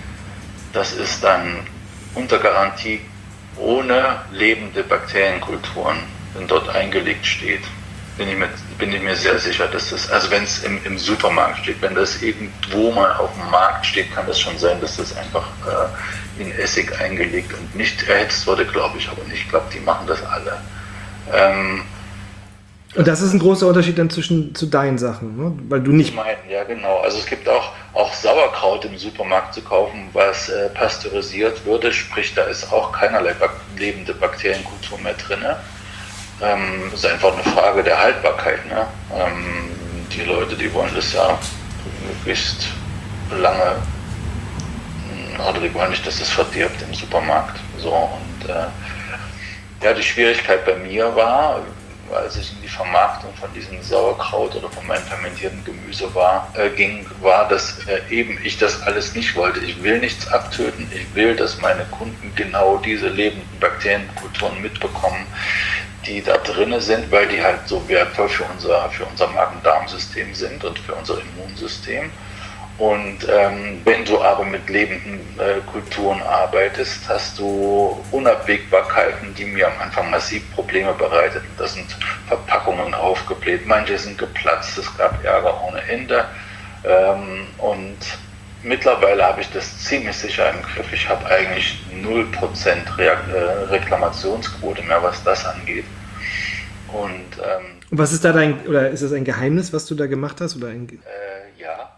dann unter Garantie ohne lebende Bakterienkulturen, wenn dort eingelegt steht. Bin ich mir sehr sicher, dass das, also wenn es im Supermarkt steht, wenn das irgendwo mal auf dem Markt steht, kann das schon sein, dass das einfach in Essig eingelegt und nicht erhitzt wurde, glaube ich, aber ich glaube, die machen das alle.
Und das ist ein großer Unterschied dann zu deinen Sachen, ne? Weil du nicht...
Ja, genau. Also es gibt auch Sauerkraut im Supermarkt zu kaufen, was pasteurisiert würde, sprich, da ist auch keinerlei lebende Bakterienkultur mehr drin. Das ist einfach eine Frage der Haltbarkeit. Ne? Die Leute, die wollen das ja möglichst lange, oder die wollen nicht, dass es verdirbt im Supermarkt. So, und die Schwierigkeit bei mir war, als ich in die Vermarktung von diesem Sauerkraut oder von meinem fermentierten Gemüse ging, dass eben ich das alles nicht wollte. Ich will nichts abtöten, ich will, dass meine Kunden genau diese lebenden Bakterienkulturen mitbekommen, die da drin sind, weil die halt so wertvoll für unser Magen-Darm-System sind und für unser Immunsystem. Und wenn du aber mit lebenden Kulturen arbeitest, hast du Unabwägbarkeiten, die mir am Anfang massiv Probleme bereiteten. Das sind Verpackungen aufgebläht, manche sind geplatzt, es gab Ärger ohne Ende. Und mittlerweile habe ich das ziemlich sicher im Griff. Ich habe eigentlich 0% Reklamationsquote mehr, was das angeht. Und
was ist da oder ist das ein Geheimnis, was du da gemacht hast? Oder
ja.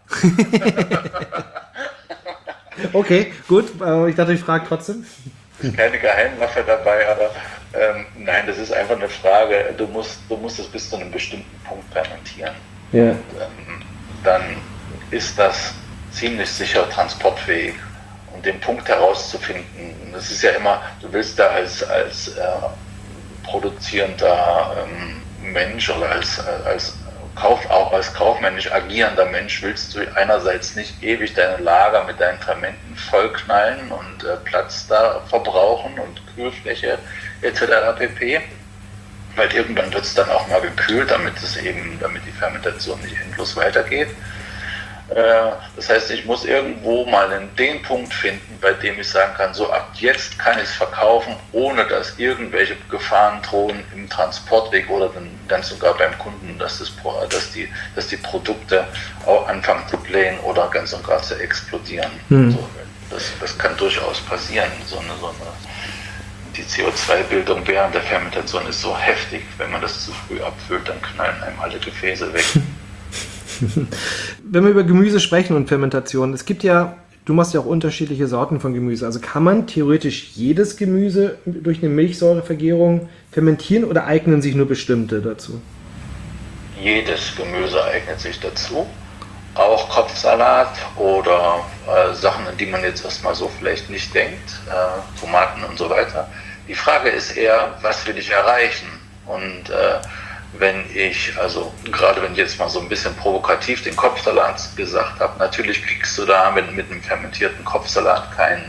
Okay, gut. Ich dachte, ich frage trotzdem.
Ist keine Geheimwaffe dabei, aber nein, das ist einfach eine Frage. Du musst es bis zu einem bestimmten Punkt fermentieren.
Ja.
Und, dann ist das ziemlich sicher transportfähig. Und den Punkt herauszufinden, das ist ja immer, du willst da als produzierender Mensch oder als kaufmännisch agierender Mensch willst du einerseits nicht ewig deine Lager mit deinen Fermenten vollknallen und Platz da verbrauchen und Kühlfläche etc. pp. Weil irgendwann wird es dann auch mal gekühlt, damit die Fermentation nicht endlos weitergeht. Das heißt, ich muss irgendwo mal den Punkt finden, bei dem ich sagen kann, so ab jetzt kann ich es verkaufen, ohne dass irgendwelche Gefahren drohen im Transportweg oder dann sogar beim Kunden, dass die Produkte auch anfangen zu blähen oder ganz und gar zu explodieren. So, das kann durchaus passieren. Die CO2-Bildung während der Fermentation ist so heftig, wenn man das zu früh abfüllt, dann knallen einem alle Gefäße weg.
Wenn wir über Gemüse sprechen und Fermentation, du machst ja auch unterschiedliche Sorten von Gemüse. Also kann man theoretisch jedes Gemüse durch eine Milchsäurevergärung fermentieren oder eignen sich nur bestimmte dazu?
Jedes Gemüse eignet sich dazu. Auch Kopfsalat oder Sachen, an die man jetzt erstmal so vielleicht nicht denkt, Tomaten und so weiter, Die Frage ist eher, was will ich erreichen? Und wenn ich, also gerade wenn ich jetzt mal so ein bisschen provokativ den Kopfsalat gesagt habe, natürlich kriegst du da mit einem fermentierten Kopfsalat kein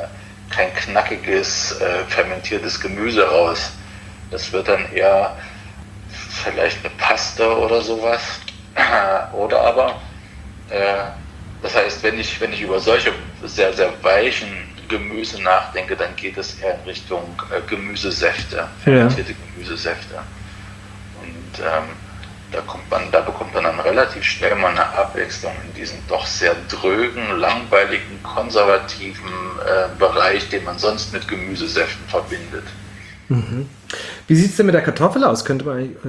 knackiges, fermentiertes Gemüse raus. Das wird dann eher vielleicht eine Paste oder sowas. Oder aber, das heißt, wenn ich über solche sehr, sehr weichen Gemüse nachdenke, dann geht es eher in Richtung Gemüsesäfte, fermentierte Gemüsesäfte. Und da bekommt man dann relativ schnell mal eine Abwechslung in diesen doch sehr drögen, langweiligen, konservativen Bereich, den man sonst mit Gemüsesäften verbindet.
Mhm. Wie sieht es denn mit der Kartoffel aus? Kann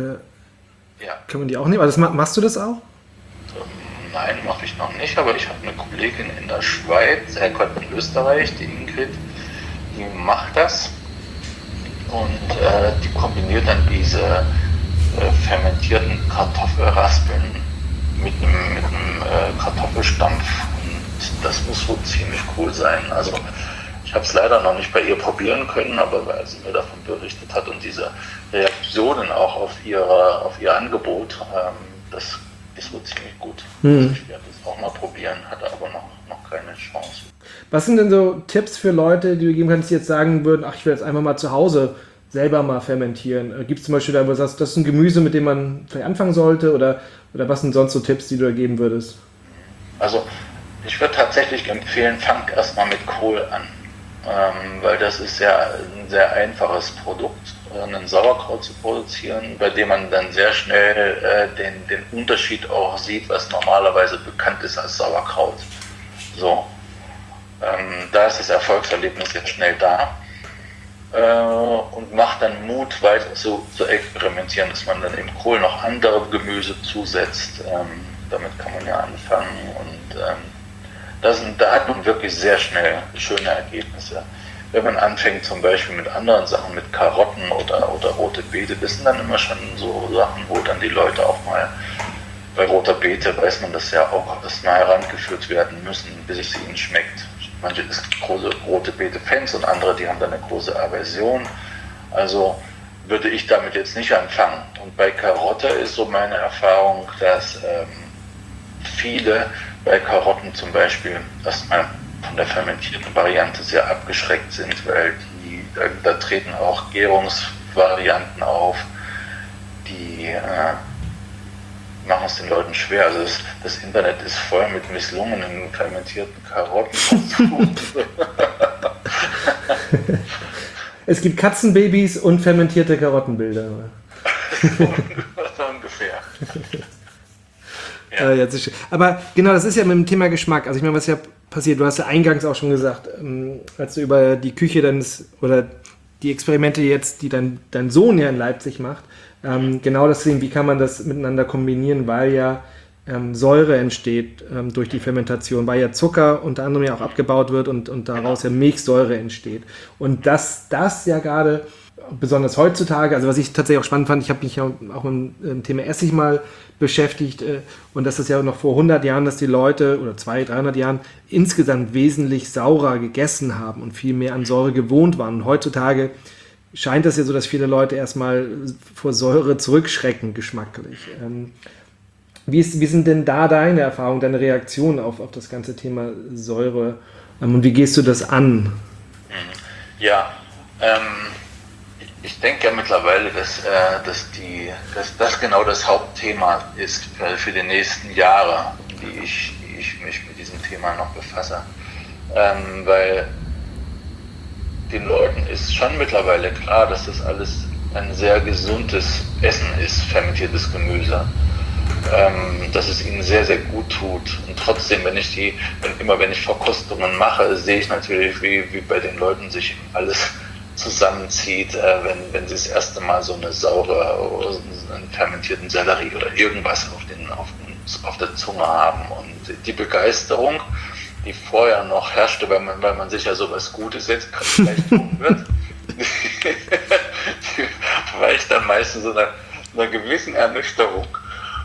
man die auch nehmen? Also machst du das auch?
Nein, mache ich noch nicht, aber ich habe eine Kollegin in der Schweiz, in Österreich, die Ingrid, die macht das und die kombiniert dann diese fermentierten Kartoffelraspeln mit einem Kartoffelstampf und das muss wohl ziemlich cool sein. Also ich habe es leider noch nicht bei ihr probieren können, aber weil sie mir davon berichtet hat und diese Reaktionen auch auf ihr Angebot, das ist wohl ziemlich gut. Also ich werde das auch mal probieren, hatte aber noch keine Chance.
Was sind denn so Tipps für Leute, die du geben kannst, die jetzt sagen würden, ach, ich will jetzt einfach mal zu Hause selber mal fermentieren? Gibt es zum Beispiel da, wo du sagst, das ist ein Gemüse, mit dem man vielleicht anfangen sollte? Oder was sind sonst so Tipps, die du da geben würdest?
Also ich würde tatsächlich empfehlen, fangt erstmal mit Kohl an. Weil das ist ja ein sehr einfaches Produkt, einen Sauerkraut zu produzieren, bei dem man dann sehr schnell den Unterschied auch sieht, was normalerweise bekannt ist als Sauerkraut. So, da ist das Erfolgserlebnis jetzt schnell da und macht dann Mut, weiter zu experimentieren, dass man dann im Kohl noch andere Gemüse zusetzt. Damit kann man ja anfangen und da hat man wirklich sehr schnell schöne Ergebnisse. Wenn man anfängt zum Beispiel mit anderen Sachen, mit Karotten oder rote Beete, das sind dann immer schon so Sachen, wo dann die Leute auch mal, bei roter Beete weiß man, dass ja auch erstmal herangeführt werden müssen, bis es ihnen schmeckt. Manche sind große rote Beete-Fans und andere, die haben dann eine große Aversion. Also würde ich damit jetzt nicht anfangen. Und bei Karotte ist so meine Erfahrung, dass viele bei Karotten zum Beispiel erstmal von der fermentierten Variante sehr abgeschreckt sind, weil da treten auch Gärungsvarianten auf, die machen es den Leuten schwer. Also das Internet ist voll mit misslungenen fermentierten Karotten.
Es gibt Katzenbabys und fermentierte Karottenbilder.
So ungefähr.
Ja. Aber genau, das ist ja mit dem Thema Geschmack. Also ich meine, was ja passiert, du hast ja eingangs auch schon gesagt, als du über die Küche oder die Experimente jetzt, die dein Sohn ja in Leipzig macht, genau deswegen, wie kann man das miteinander kombinieren, weil ja Säure entsteht durch die Fermentation, weil ja Zucker unter anderem ja auch abgebaut wird und daraus ja Milchsäure entsteht. Und das ja gerade besonders heutzutage, also was ich tatsächlich auch spannend fand, ich habe mich ja auch mit dem Thema Essig mal beschäftigt und das ist ja noch vor 100 Jahren, dass die Leute oder 200, 300 Jahren insgesamt wesentlich saurer gegessen haben und viel mehr an Säure gewohnt waren. Und heutzutage scheint es ja so, dass viele Leute erstmal vor Säure zurückschrecken, geschmacklich. Wie sind denn da deine Erfahrungen, deine Reaktionen auf das ganze Thema Säure und wie gehst du das an?
Ja, ich denke ja mittlerweile, dass das genau das Hauptthema ist für die nächsten Jahre, die ich mich mit diesem Thema noch befasse. Weil den Leuten ist schon mittlerweile klar, dass das alles ein sehr gesundes Essen ist, fermentiertes Gemüse. Dass es ihnen sehr, sehr gut tut. Und trotzdem, wenn ich Verkostungen mache, sehe ich natürlich, wie bei den Leuten sich alles zusammenzieht, wenn sie das erste Mal so eine saure oder einen fermentierten Sellerie oder irgendwas auf der Zunge haben. Und die Begeisterung, die vorher noch herrschte, weil man sich ja sowas Gutes jetzt vielleicht tun wird, die weicht dann meistens so einer gewissen Ernüchterung.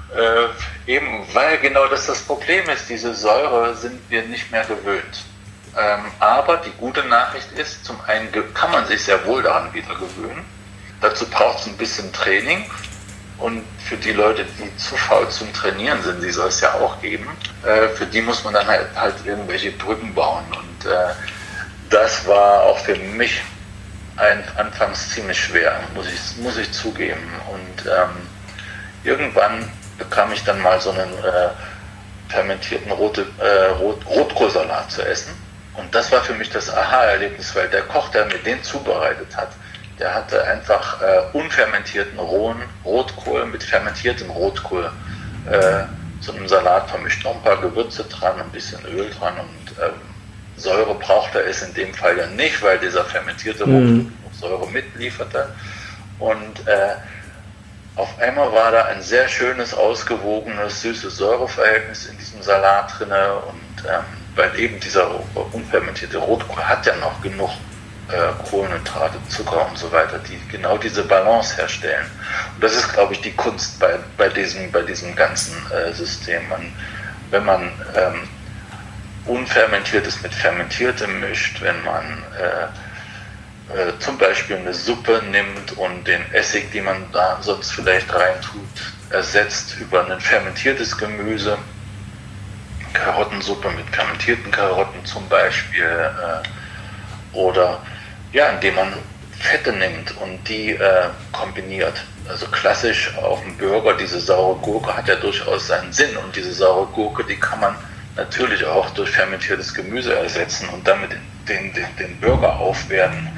Eben weil genau das Problem ist, diese Säure sind wir nicht mehr gewöhnt. Aber die gute Nachricht ist, zum einen kann man sich sehr wohl daran wieder gewöhnen. Dazu braucht es ein bisschen Training. Und für die Leute, die zu faul zum Trainieren sind, die soll es ja auch geben, für die muss man dann halt irgendwelche Brücken bauen. Und das war auch für mich anfangs ziemlich schwer, muss ich zugeben. Und irgendwann bekam ich dann mal so einen fermentierten Rotkohlsalat zu essen. Und das war für mich das Aha-Erlebnis, weil der Koch, der mir den zubereitet hat, der hatte einfach unfermentierten rohen Rotkohl mit fermentiertem Rotkohl zu einem Salat vermischt. Noch ein paar Gewürze dran, ein bisschen Öl dran und Säure brauchte es in dem Fall ja nicht, weil dieser fermentierte Rotkohl Säure mitlieferte. Und auf einmal war da ein sehr schönes, ausgewogenes, süßes Säureverhältnis in diesem Salat drin. Und weil eben dieser unfermentierte Rotkohl hat ja noch genug Kohlenhydrate, Zucker und so weiter, die genau diese Balance herstellen. Und das ist, glaube ich, die Kunst bei diesem ganzen System. Wenn man Unfermentiertes mit Fermentiertem mischt, wenn man zum Beispiel eine Suppe nimmt und den Essig, den man da sonst vielleicht reintut, ersetzt über ein fermentiertes Gemüse, Karottensuppe mit fermentierten Karotten zum Beispiel, oder ja, indem man Fette nimmt und die kombiniert. Also klassisch auf dem Burger, diese saure Gurke hat ja durchaus seinen Sinn und diese saure Gurke, die kann man natürlich auch durch fermentiertes Gemüse ersetzen und damit den Burger aufwerten.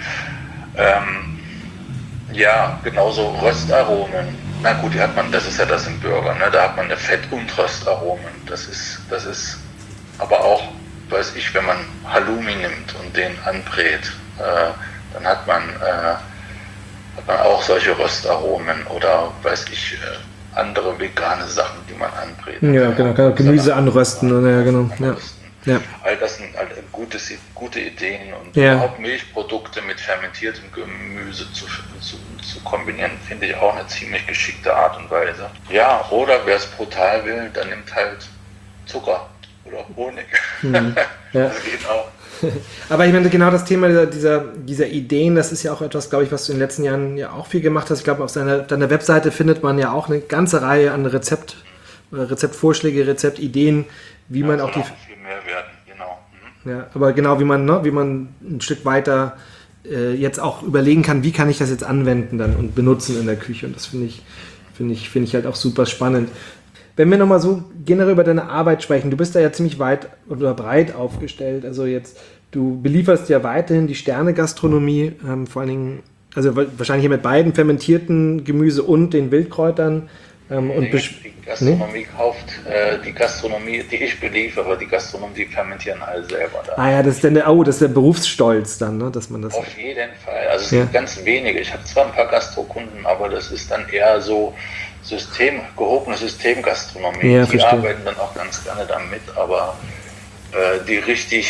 Ja, genauso Röstaromen. Na gut, die hat man, das ist ja das im Burger, ne? Da hat man eine Fett- und Röstaromen. Das ist aber auch, weiß ich, wenn man Halloumi nimmt und den anbrät, dann hat man auch solche Röstaromen oder, weiß ich, andere vegane Sachen, die man anbrät.
Ja, genau, kann Gemüse anrösten. Ja, genau. Ja.
All das sind halt gute Ideen und überhaupt Milchprodukte mit fermentiertem Gemüse zu kombinieren, finde ich auch eine ziemlich geschickte Art und Weise. Ja, oder wer es brutal will, dann nimmt halt Zucker oder Honig. Das geht auch.
Aber ich meine, genau das Thema dieser Ideen, das ist ja auch etwas, glaube ich, was du in den letzten Jahren ja auch viel gemacht hast. Ich glaube, auf deiner Webseite findet man ja auch eine ganze Reihe an Rezeptvorschläge, Rezeptideen, wie man auch die...
viel mehr werden, genau.
Ja, aber genau, wie man ein Stück weiter jetzt auch überlegen kann, wie kann ich das jetzt anwenden dann und benutzen in der Küche. Und das finde ich halt auch super spannend. Wenn wir nochmal so generell über deine Arbeit sprechen, du bist da ja ziemlich weit oder breit aufgestellt. Also jetzt, du belieferst ja weiterhin die Sterne-Gastronomie, vor allen Dingen, also wahrscheinlich hier mit beiden fermentierten Gemüse und den Wildkräutern.
Die Gastronomie kauft die Gastronomie, die ich beliefere, die Gastronomie, die fermentieren alle selber.
Ja, das ist der Berufsstolz dann, ne, dass man das...
Auf jeden Fall. Also es sind ganz wenige. Ich habe zwar ein paar Gastrokunden, aber das ist dann eher so gehobene Systemgastronomie.
Ja,
die arbeiten dann auch ganz gerne damit, aber die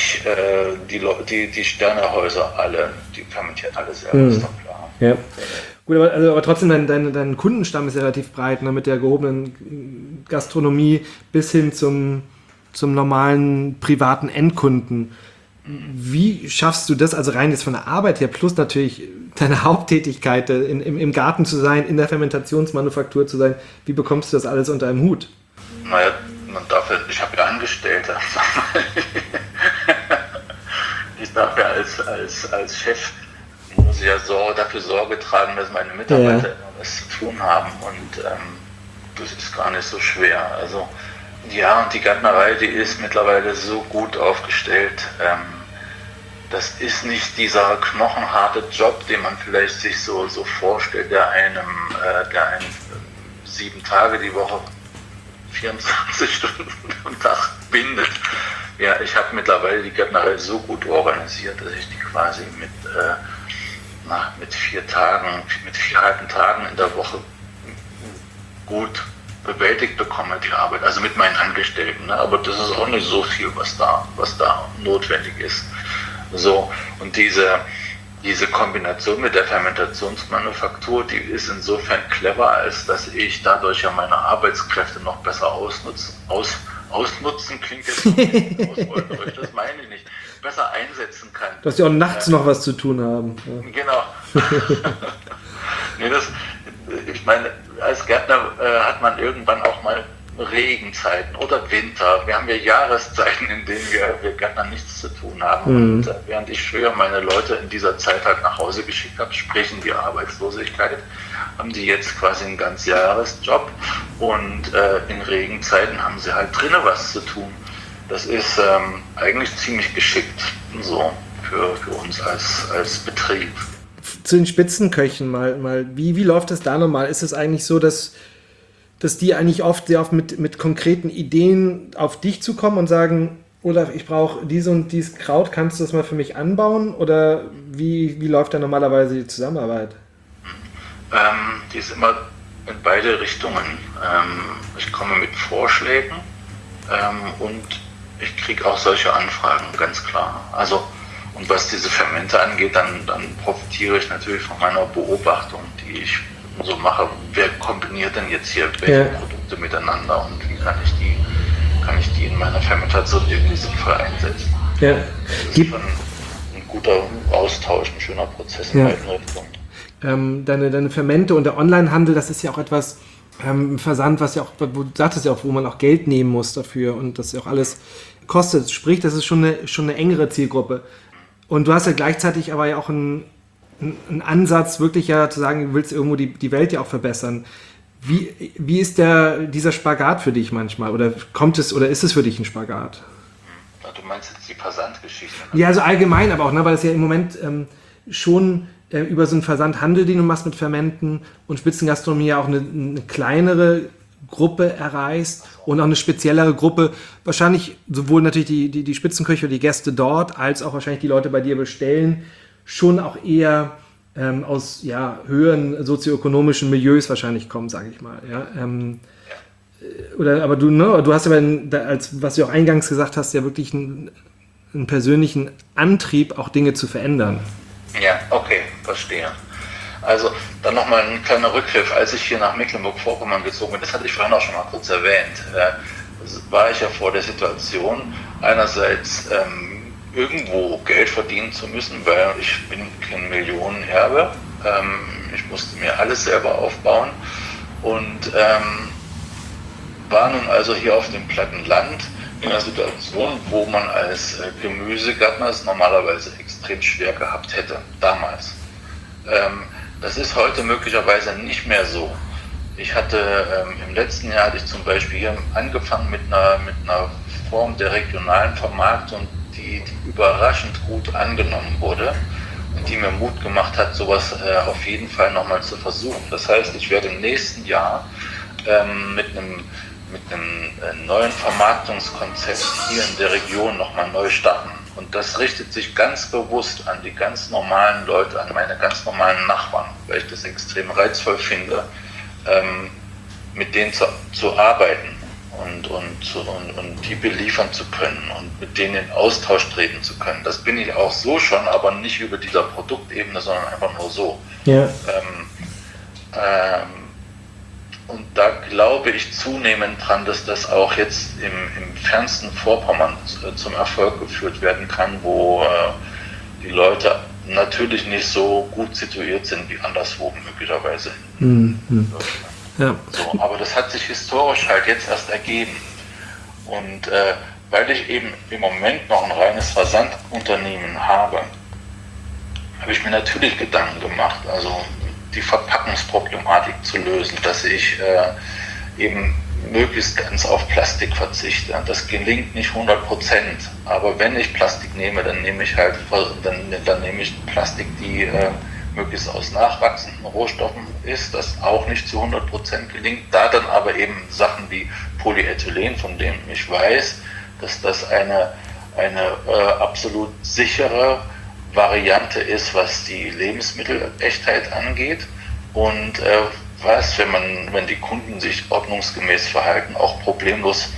Sternehäuser alle, die fermentieren alle selber, ist doch klar.
Ja. Gut, aber trotzdem, dein Kundenstamm ist ja relativ breit, ne, mit der gehobenen Gastronomie bis hin zum normalen privaten Endkunden. Wie schaffst du das, also rein jetzt von der Arbeit her, plus natürlich deine Haupttätigkeit, im Garten zu sein, in der Fermentationsmanufaktur zu sein, wie bekommst du das alles unter einem Hut?
Naja, ich habe ja Angestellte. Ich darf ja als Chef, muss ich ja dafür Sorge tragen, dass meine Mitarbeiter immer was zu tun haben und das ist gar nicht so schwer. Also ja, und die Gärtnerei, die ist mittlerweile so gut aufgestellt. Das ist nicht dieser knochenharte Job, den man vielleicht sich so vorstellt, der einen 7 Tage die Woche, 24 Stunden am Tag bindet. Ja, ich habe mittlerweile die Gärtnerei so gut organisiert, dass ich die quasi mit 4 halben Tagen in der Woche gut bewältigt bekomme, die Arbeit, also mit meinen Angestellten, ne? Aber das ist auch nicht so viel, was da notwendig ist. So, und diese Kombination mit der Fermentationsmanufaktur, die ist insofern clever, als dass ich dadurch ja meine Arbeitskräfte noch besser ausnutzen, klingt jetzt ausbeutend, das meine ich nicht, besser einsetzen kann.
Dass die auch nachts noch was zu tun haben.
Ja. Genau. Nee, ich meine, als Gärtner hat man irgendwann auch mal Regenzeiten oder Winter. Wir haben ja Jahreszeiten, in denen wir Gärtner nichts zu tun haben. Und während ich früher meine Leute in dieser Zeit halt nach Hause geschickt habe, sprich in die Arbeitslosigkeit, haben die jetzt quasi einen Ganzjahresjob und in Regenzeiten haben sie halt drinnen was zu tun. Das ist eigentlich ziemlich geschickt so für uns als Betrieb.
Zu den Spitzenköchen mal. Wie läuft das da nochmal? Ist es eigentlich so, dass die eigentlich sehr oft mit konkreten Ideen auf dich zukommen und sagen, Olaf, ich brauche diese und dieses Kraut, kannst du das mal für mich anbauen? Oder wie läuft da normalerweise die Zusammenarbeit?
Die ist immer in beide Richtungen. Ich komme mit Vorschlägen und ich kriege auch solche Anfragen, ganz klar. Also, und was diese Fermente angeht, dann profitiere ich natürlich von meiner Beobachtung, die ich so mache. Wer kombiniert denn jetzt hier welche Produkte miteinander und wie kann ich die in meiner Fermentation irgendwie sinnvoll einsetzen?
Ja.
Das ist schon ein guter Austausch, ein schöner Prozess in beiden Richtungen.
Deine Fermente und der Onlinehandel, das ist ja auch etwas, Versand, was ja auch, du sagtest ja auch, wo man auch Geld nehmen muss dafür und das ja auch alles kostet. Sprich, das ist schon eine engere Zielgruppe. Und du hast ja gleichzeitig aber ja auch einen Ansatz, wirklich ja zu sagen, du willst irgendwo die Welt ja auch verbessern. Wie ist dieser Spagat für dich manchmal? Oder ist es für dich ein Spagat?
Du meinst jetzt die Versandgeschichte?
Ne? Ja, also allgemein, aber auch, ne, weil das ja im Moment schon über so einen Versandhandel, den du machst mit Fermenten und Spitzengastronomie ja auch eine kleinere Gruppe erreichst und auch eine speziellere Gruppe, wahrscheinlich sowohl natürlich die Spitzenköche oder die Gäste dort, als auch wahrscheinlich die Leute bei dir bestellen, schon auch eher aus höheren sozioökonomischen Milieus wahrscheinlich kommen, sage ich mal. Ja? Aber du hast aber, was du auch eingangs gesagt hast, ja wirklich einen persönlichen Antrieb, auch Dinge zu verändern.
Ja, okay, verstehe. Also dann nochmal ein kleiner Rückgriff. Als ich hier nach Mecklenburg-Vorpommern gezogen bin, das hatte ich vorhin auch schon mal kurz erwähnt, war ich ja vor der Situation, einerseits irgendwo Geld verdienen zu müssen, weil ich bin kein Millionenerbe. Ich musste mir alles selber aufbauen und war nun also hier auf dem platten Land in einer Situation, wo man als Gemüsegärtner es normalerweise extrem schwer gehabt hätte, damals. Das ist heute möglicherweise nicht mehr so. Ich hatte im letzten Jahr zum Beispiel hier angefangen mit einer Form der regionalen Vermarktung, die überraschend gut angenommen wurde und die mir Mut gemacht hat, sowas auf jeden Fall nochmal zu versuchen. Das heißt, ich werde im nächsten Jahr mit einem neuen Vermarktungskonzept hier in der Region nochmal neu starten. Und das richtet sich ganz bewusst an die ganz normalen Leute, an meine ganz normalen Nachbarn, weil ich das extrem reizvoll finde, mit denen zu arbeiten und die beliefern zu können und mit denen in Austausch treten zu können. Das bin ich auch so schon, aber nicht über dieser Produktebene, sondern einfach nur so.
Ja.
Und da glaube ich zunehmend dran, dass das auch jetzt im fernsten Vorpommern zum Erfolg geführt werden kann, wo die Leute natürlich nicht so gut situiert sind wie anderswo möglicherweise. Ja. So, aber das hat sich historisch halt jetzt erst ergeben. Und weil ich eben im Moment noch ein reines Versandunternehmen habe ich mir natürlich Gedanken gemacht, also die Verpackungsproblematik zu lösen, dass ich eben möglichst ganz auf Plastik verzichte. Das gelingt nicht 100%, aber wenn ich Plastik nehme, dann nehme ich Plastik, die möglichst aus nachwachsenden Rohstoffen ist, das auch nicht zu 100% gelingt. Da dann aber eben Sachen wie Polyethylen, von denen ich weiß, dass das eine absolut sichere Variante ist, was die Lebensmittelechtheit angeht und wenn die Kunden sich ordnungsgemäß verhalten, auch problemlos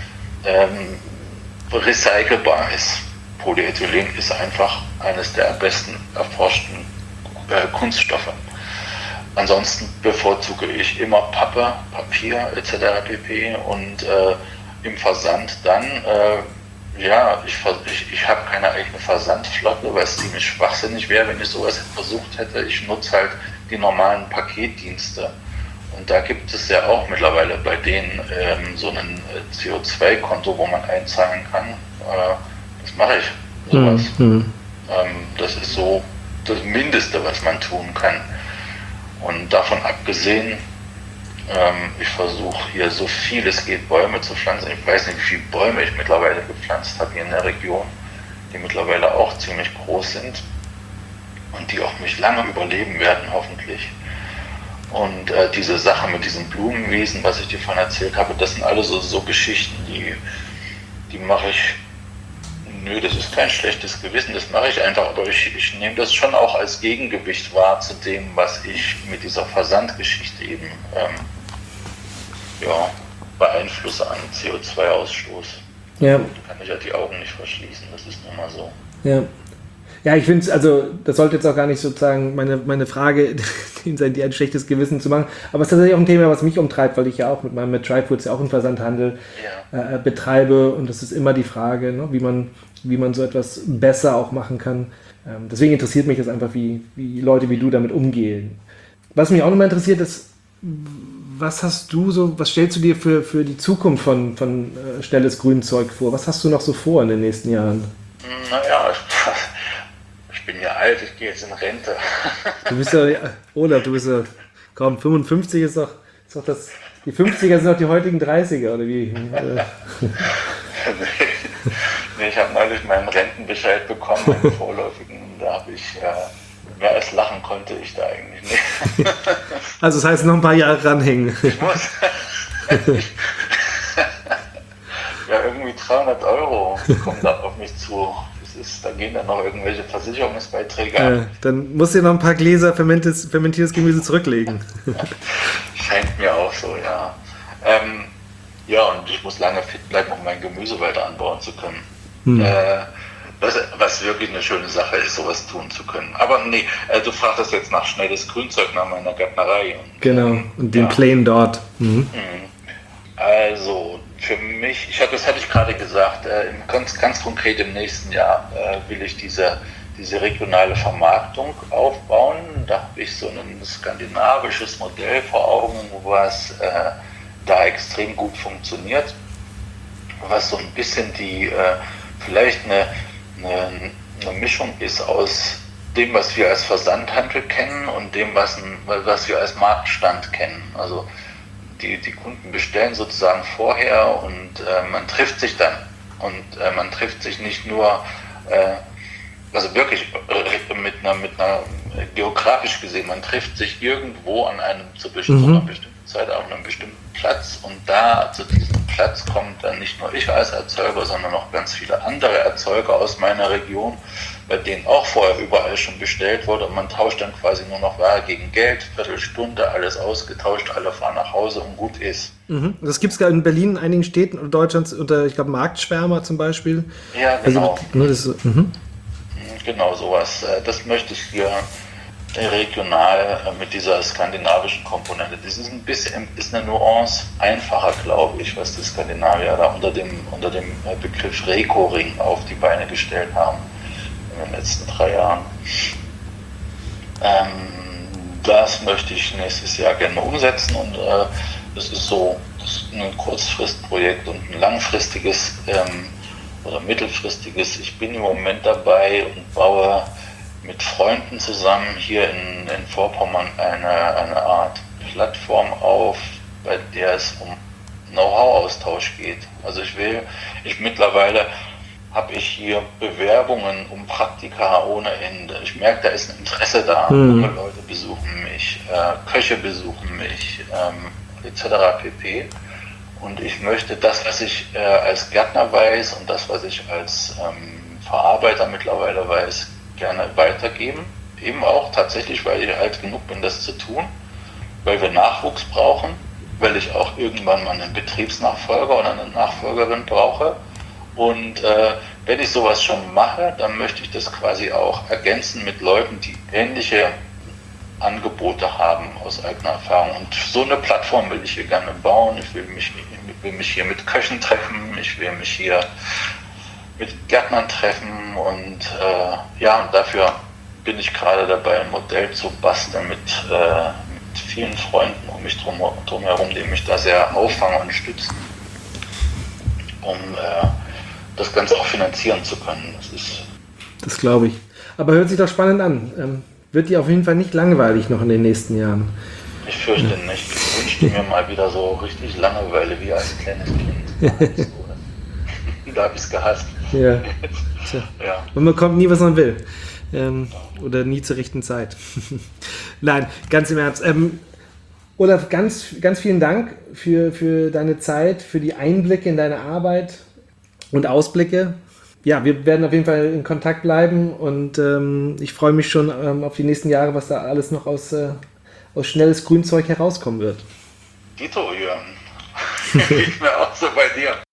recycelbar ist. Polyethylen ist einfach eines der am besten erforschten Kunststoffe. Ansonsten bevorzuge ich immer Papier etc. pp. Und im Versand dann Ja, ich habe keine eigene Versandflotte, weil es ziemlich schwachsinnig wäre, wenn ich sowas versucht hätte. Ich nutze halt die normalen Paketdienste. Und da gibt es ja auch mittlerweile bei denen so ein CO2-Konto, wo man einzahlen kann. Das mache ich, sowas. Das ist so das Mindeste, was man tun kann. Und davon abgesehen, ich versuche hier so viel es geht Bäume zu pflanzen. Ich weiß nicht, wie viele Bäume ich mittlerweile gepflanzt habe hier in der Region, die mittlerweile auch ziemlich groß sind und die auch mich lange überleben werden, hoffentlich. Und diese Sache mit diesen Blumenwiesen, was ich dir von erzählt habe, das sind alle so Geschichten, die mache ich. Nö, das ist kein schlechtes Gewissen, das mache ich einfach, aber ich nehme das schon auch als Gegengewicht wahr zu dem, was ich mit dieser Versandgeschichte eben beeinflusse an CO2-Ausstoß.
Ja.
Da kann ich ja die Augen nicht verschließen, das ist nun mal so.
Ja. Ja, ich finde es, also das sollte jetzt auch gar nicht sozusagen meine Frage sein, dir ein schlechtes Gewissen zu machen, aber es ist tatsächlich auch ein Thema, was mich umtreibt, weil ich ja auch mit Tryfoods ja auch einen Versandhandel betreibe und das ist immer die Frage, ne, wie man so etwas besser auch machen kann. Deswegen interessiert mich das einfach, wie Leute wie du damit umgehen. Was mich auch nochmal interessiert ist, was stellst du dir für die Zukunft von Schnelles Grünzeug vor? Was hast du noch so vor in den nächsten Jahren?
Naja, ich bin ja alt, ich gehe jetzt in Rente.
Du bist ja, Olaf, kaum 55 ist doch das, die 50er sind doch die heutigen 30er, oder wie?
Nee, ich habe neulich meinen Rentenbescheid bekommen, meinen vorläufigen, da habe ich, mehr als lachen konnte ich da eigentlich nicht.
Also das heißt, noch ein paar Jahre ranhängen.
Ich muss. Ja, irgendwie 300 € kommen da auf mich zu. Da gehen dann noch irgendwelche Versicherungsbeiträge ab.
Dann musst du noch ein paar Gläser fermentiertes Gemüse zurücklegen.
Scheint mir auch so, ja. Ja, und ich muss lange fit bleiben, um mein Gemüse weiter anbauen zu können. Was wirklich eine schöne Sache ist, sowas tun zu können. Aber nee, du fragtest jetzt nach Schnelles Grünzeug, nach meiner Gärtnerei.
Genau, und den Plänen dort.
Also, für mich, das hatte ich gerade gesagt, ganz konkret im nächsten Jahr will ich diese regionale Vermarktung aufbauen. Da habe ich so ein skandinavisches Modell vor Augen, was da extrem gut funktioniert, was so ein bisschen vielleicht eine Mischung ist aus dem, was wir als Versandhandel kennen und dem, was wir als Marktstand kennen. Also die Kunden bestellen sozusagen vorher und man trifft sich dann. Und man trifft sich nicht nur, also wirklich mit einer geografisch gesehen, man trifft sich irgendwo an zu einer bestimmten Zeit auf einem bestimmten Platz und da zu diesem Platz kommt dann nicht nur ich als Erzeuger, sondern auch ganz viele andere Erzeuger aus meiner Region, bei denen auch vorher überall schon bestellt wurde und man tauscht dann quasi nur noch Ware gegen Geld, Viertelstunde, alles ausgetauscht, alle fahren nach Hause und gut ist.
Das gibt es in Berlin, in einigen Städten Deutschlands, unter, ich glaube, Marktschwärmer zum Beispiel.
Ja, genau.
Also,
Genau sowas. Das möchte ich hier regional mit dieser skandinavischen Komponente. Das ist eine Nuance einfacher, glaube ich, was die Skandinavier da unter dem Begriff Rekoring auf die Beine gestellt haben in den letzten 3 Jahren. Das möchte ich nächstes Jahr gerne umsetzen und das ist ein Kurzfristprojekt und ein langfristiges oder mittelfristiges. Ich bin im Moment dabei und baue mit Freunden zusammen hier in Vorpommern eine Art Plattform auf, bei der es um Know-how-Austausch geht. Also mittlerweile habe ich hier Bewerbungen um Praktika ohne Ende. Ich merke, da ist ein Interesse da. Junge Leute besuchen mich, Köche besuchen mich, etc. pp. Und ich möchte das, was ich als Gärtner weiß und das, was ich als Verarbeiter mittlerweile weiß, gerne weitergeben. Eben auch tatsächlich, weil ich alt genug bin, das zu tun, weil wir Nachwuchs brauchen, weil ich auch irgendwann mal einen Betriebsnachfolger oder eine Nachfolgerin brauche. Und wenn ich sowas schon mache, dann möchte ich das quasi auch ergänzen mit Leuten, die ähnliche Angebote haben aus eigener Erfahrung. Und so eine Plattform will ich hier gerne bauen. Ich will mich hier mit Köchen treffen. Ich will mich hier mit Gärtnern treffen und und dafür bin ich gerade dabei, ein Modell zu basteln mit vielen Freunden um mich drumherum, die mich da sehr auffangen und stützen, um das Ganze auch finanzieren zu können.
Das glaube ich. Aber hört sich doch spannend an. Wird dir auf jeden Fall nicht langweilig noch in den nächsten Jahren?
Ich fürchte nicht. Ich wünschte mir mal wieder so richtig Langeweile wie als kleines Kind. Da habe ich es gehasst.
Ja. Ja. Und man kommt nie, was man will. Oder nie zur rechten Zeit. Nein, ganz im Ernst. Olaf, ganz, ganz vielen Dank für deine Zeit, für die Einblicke in deine Arbeit und Ausblicke. Ja, wir werden auf jeden Fall in Kontakt bleiben und ich freue mich schon auf die nächsten Jahre, was da alles noch aus schnelles Grünzeug herauskommen wird.
Dito, Jürgen. Geht mir auch so bei dir.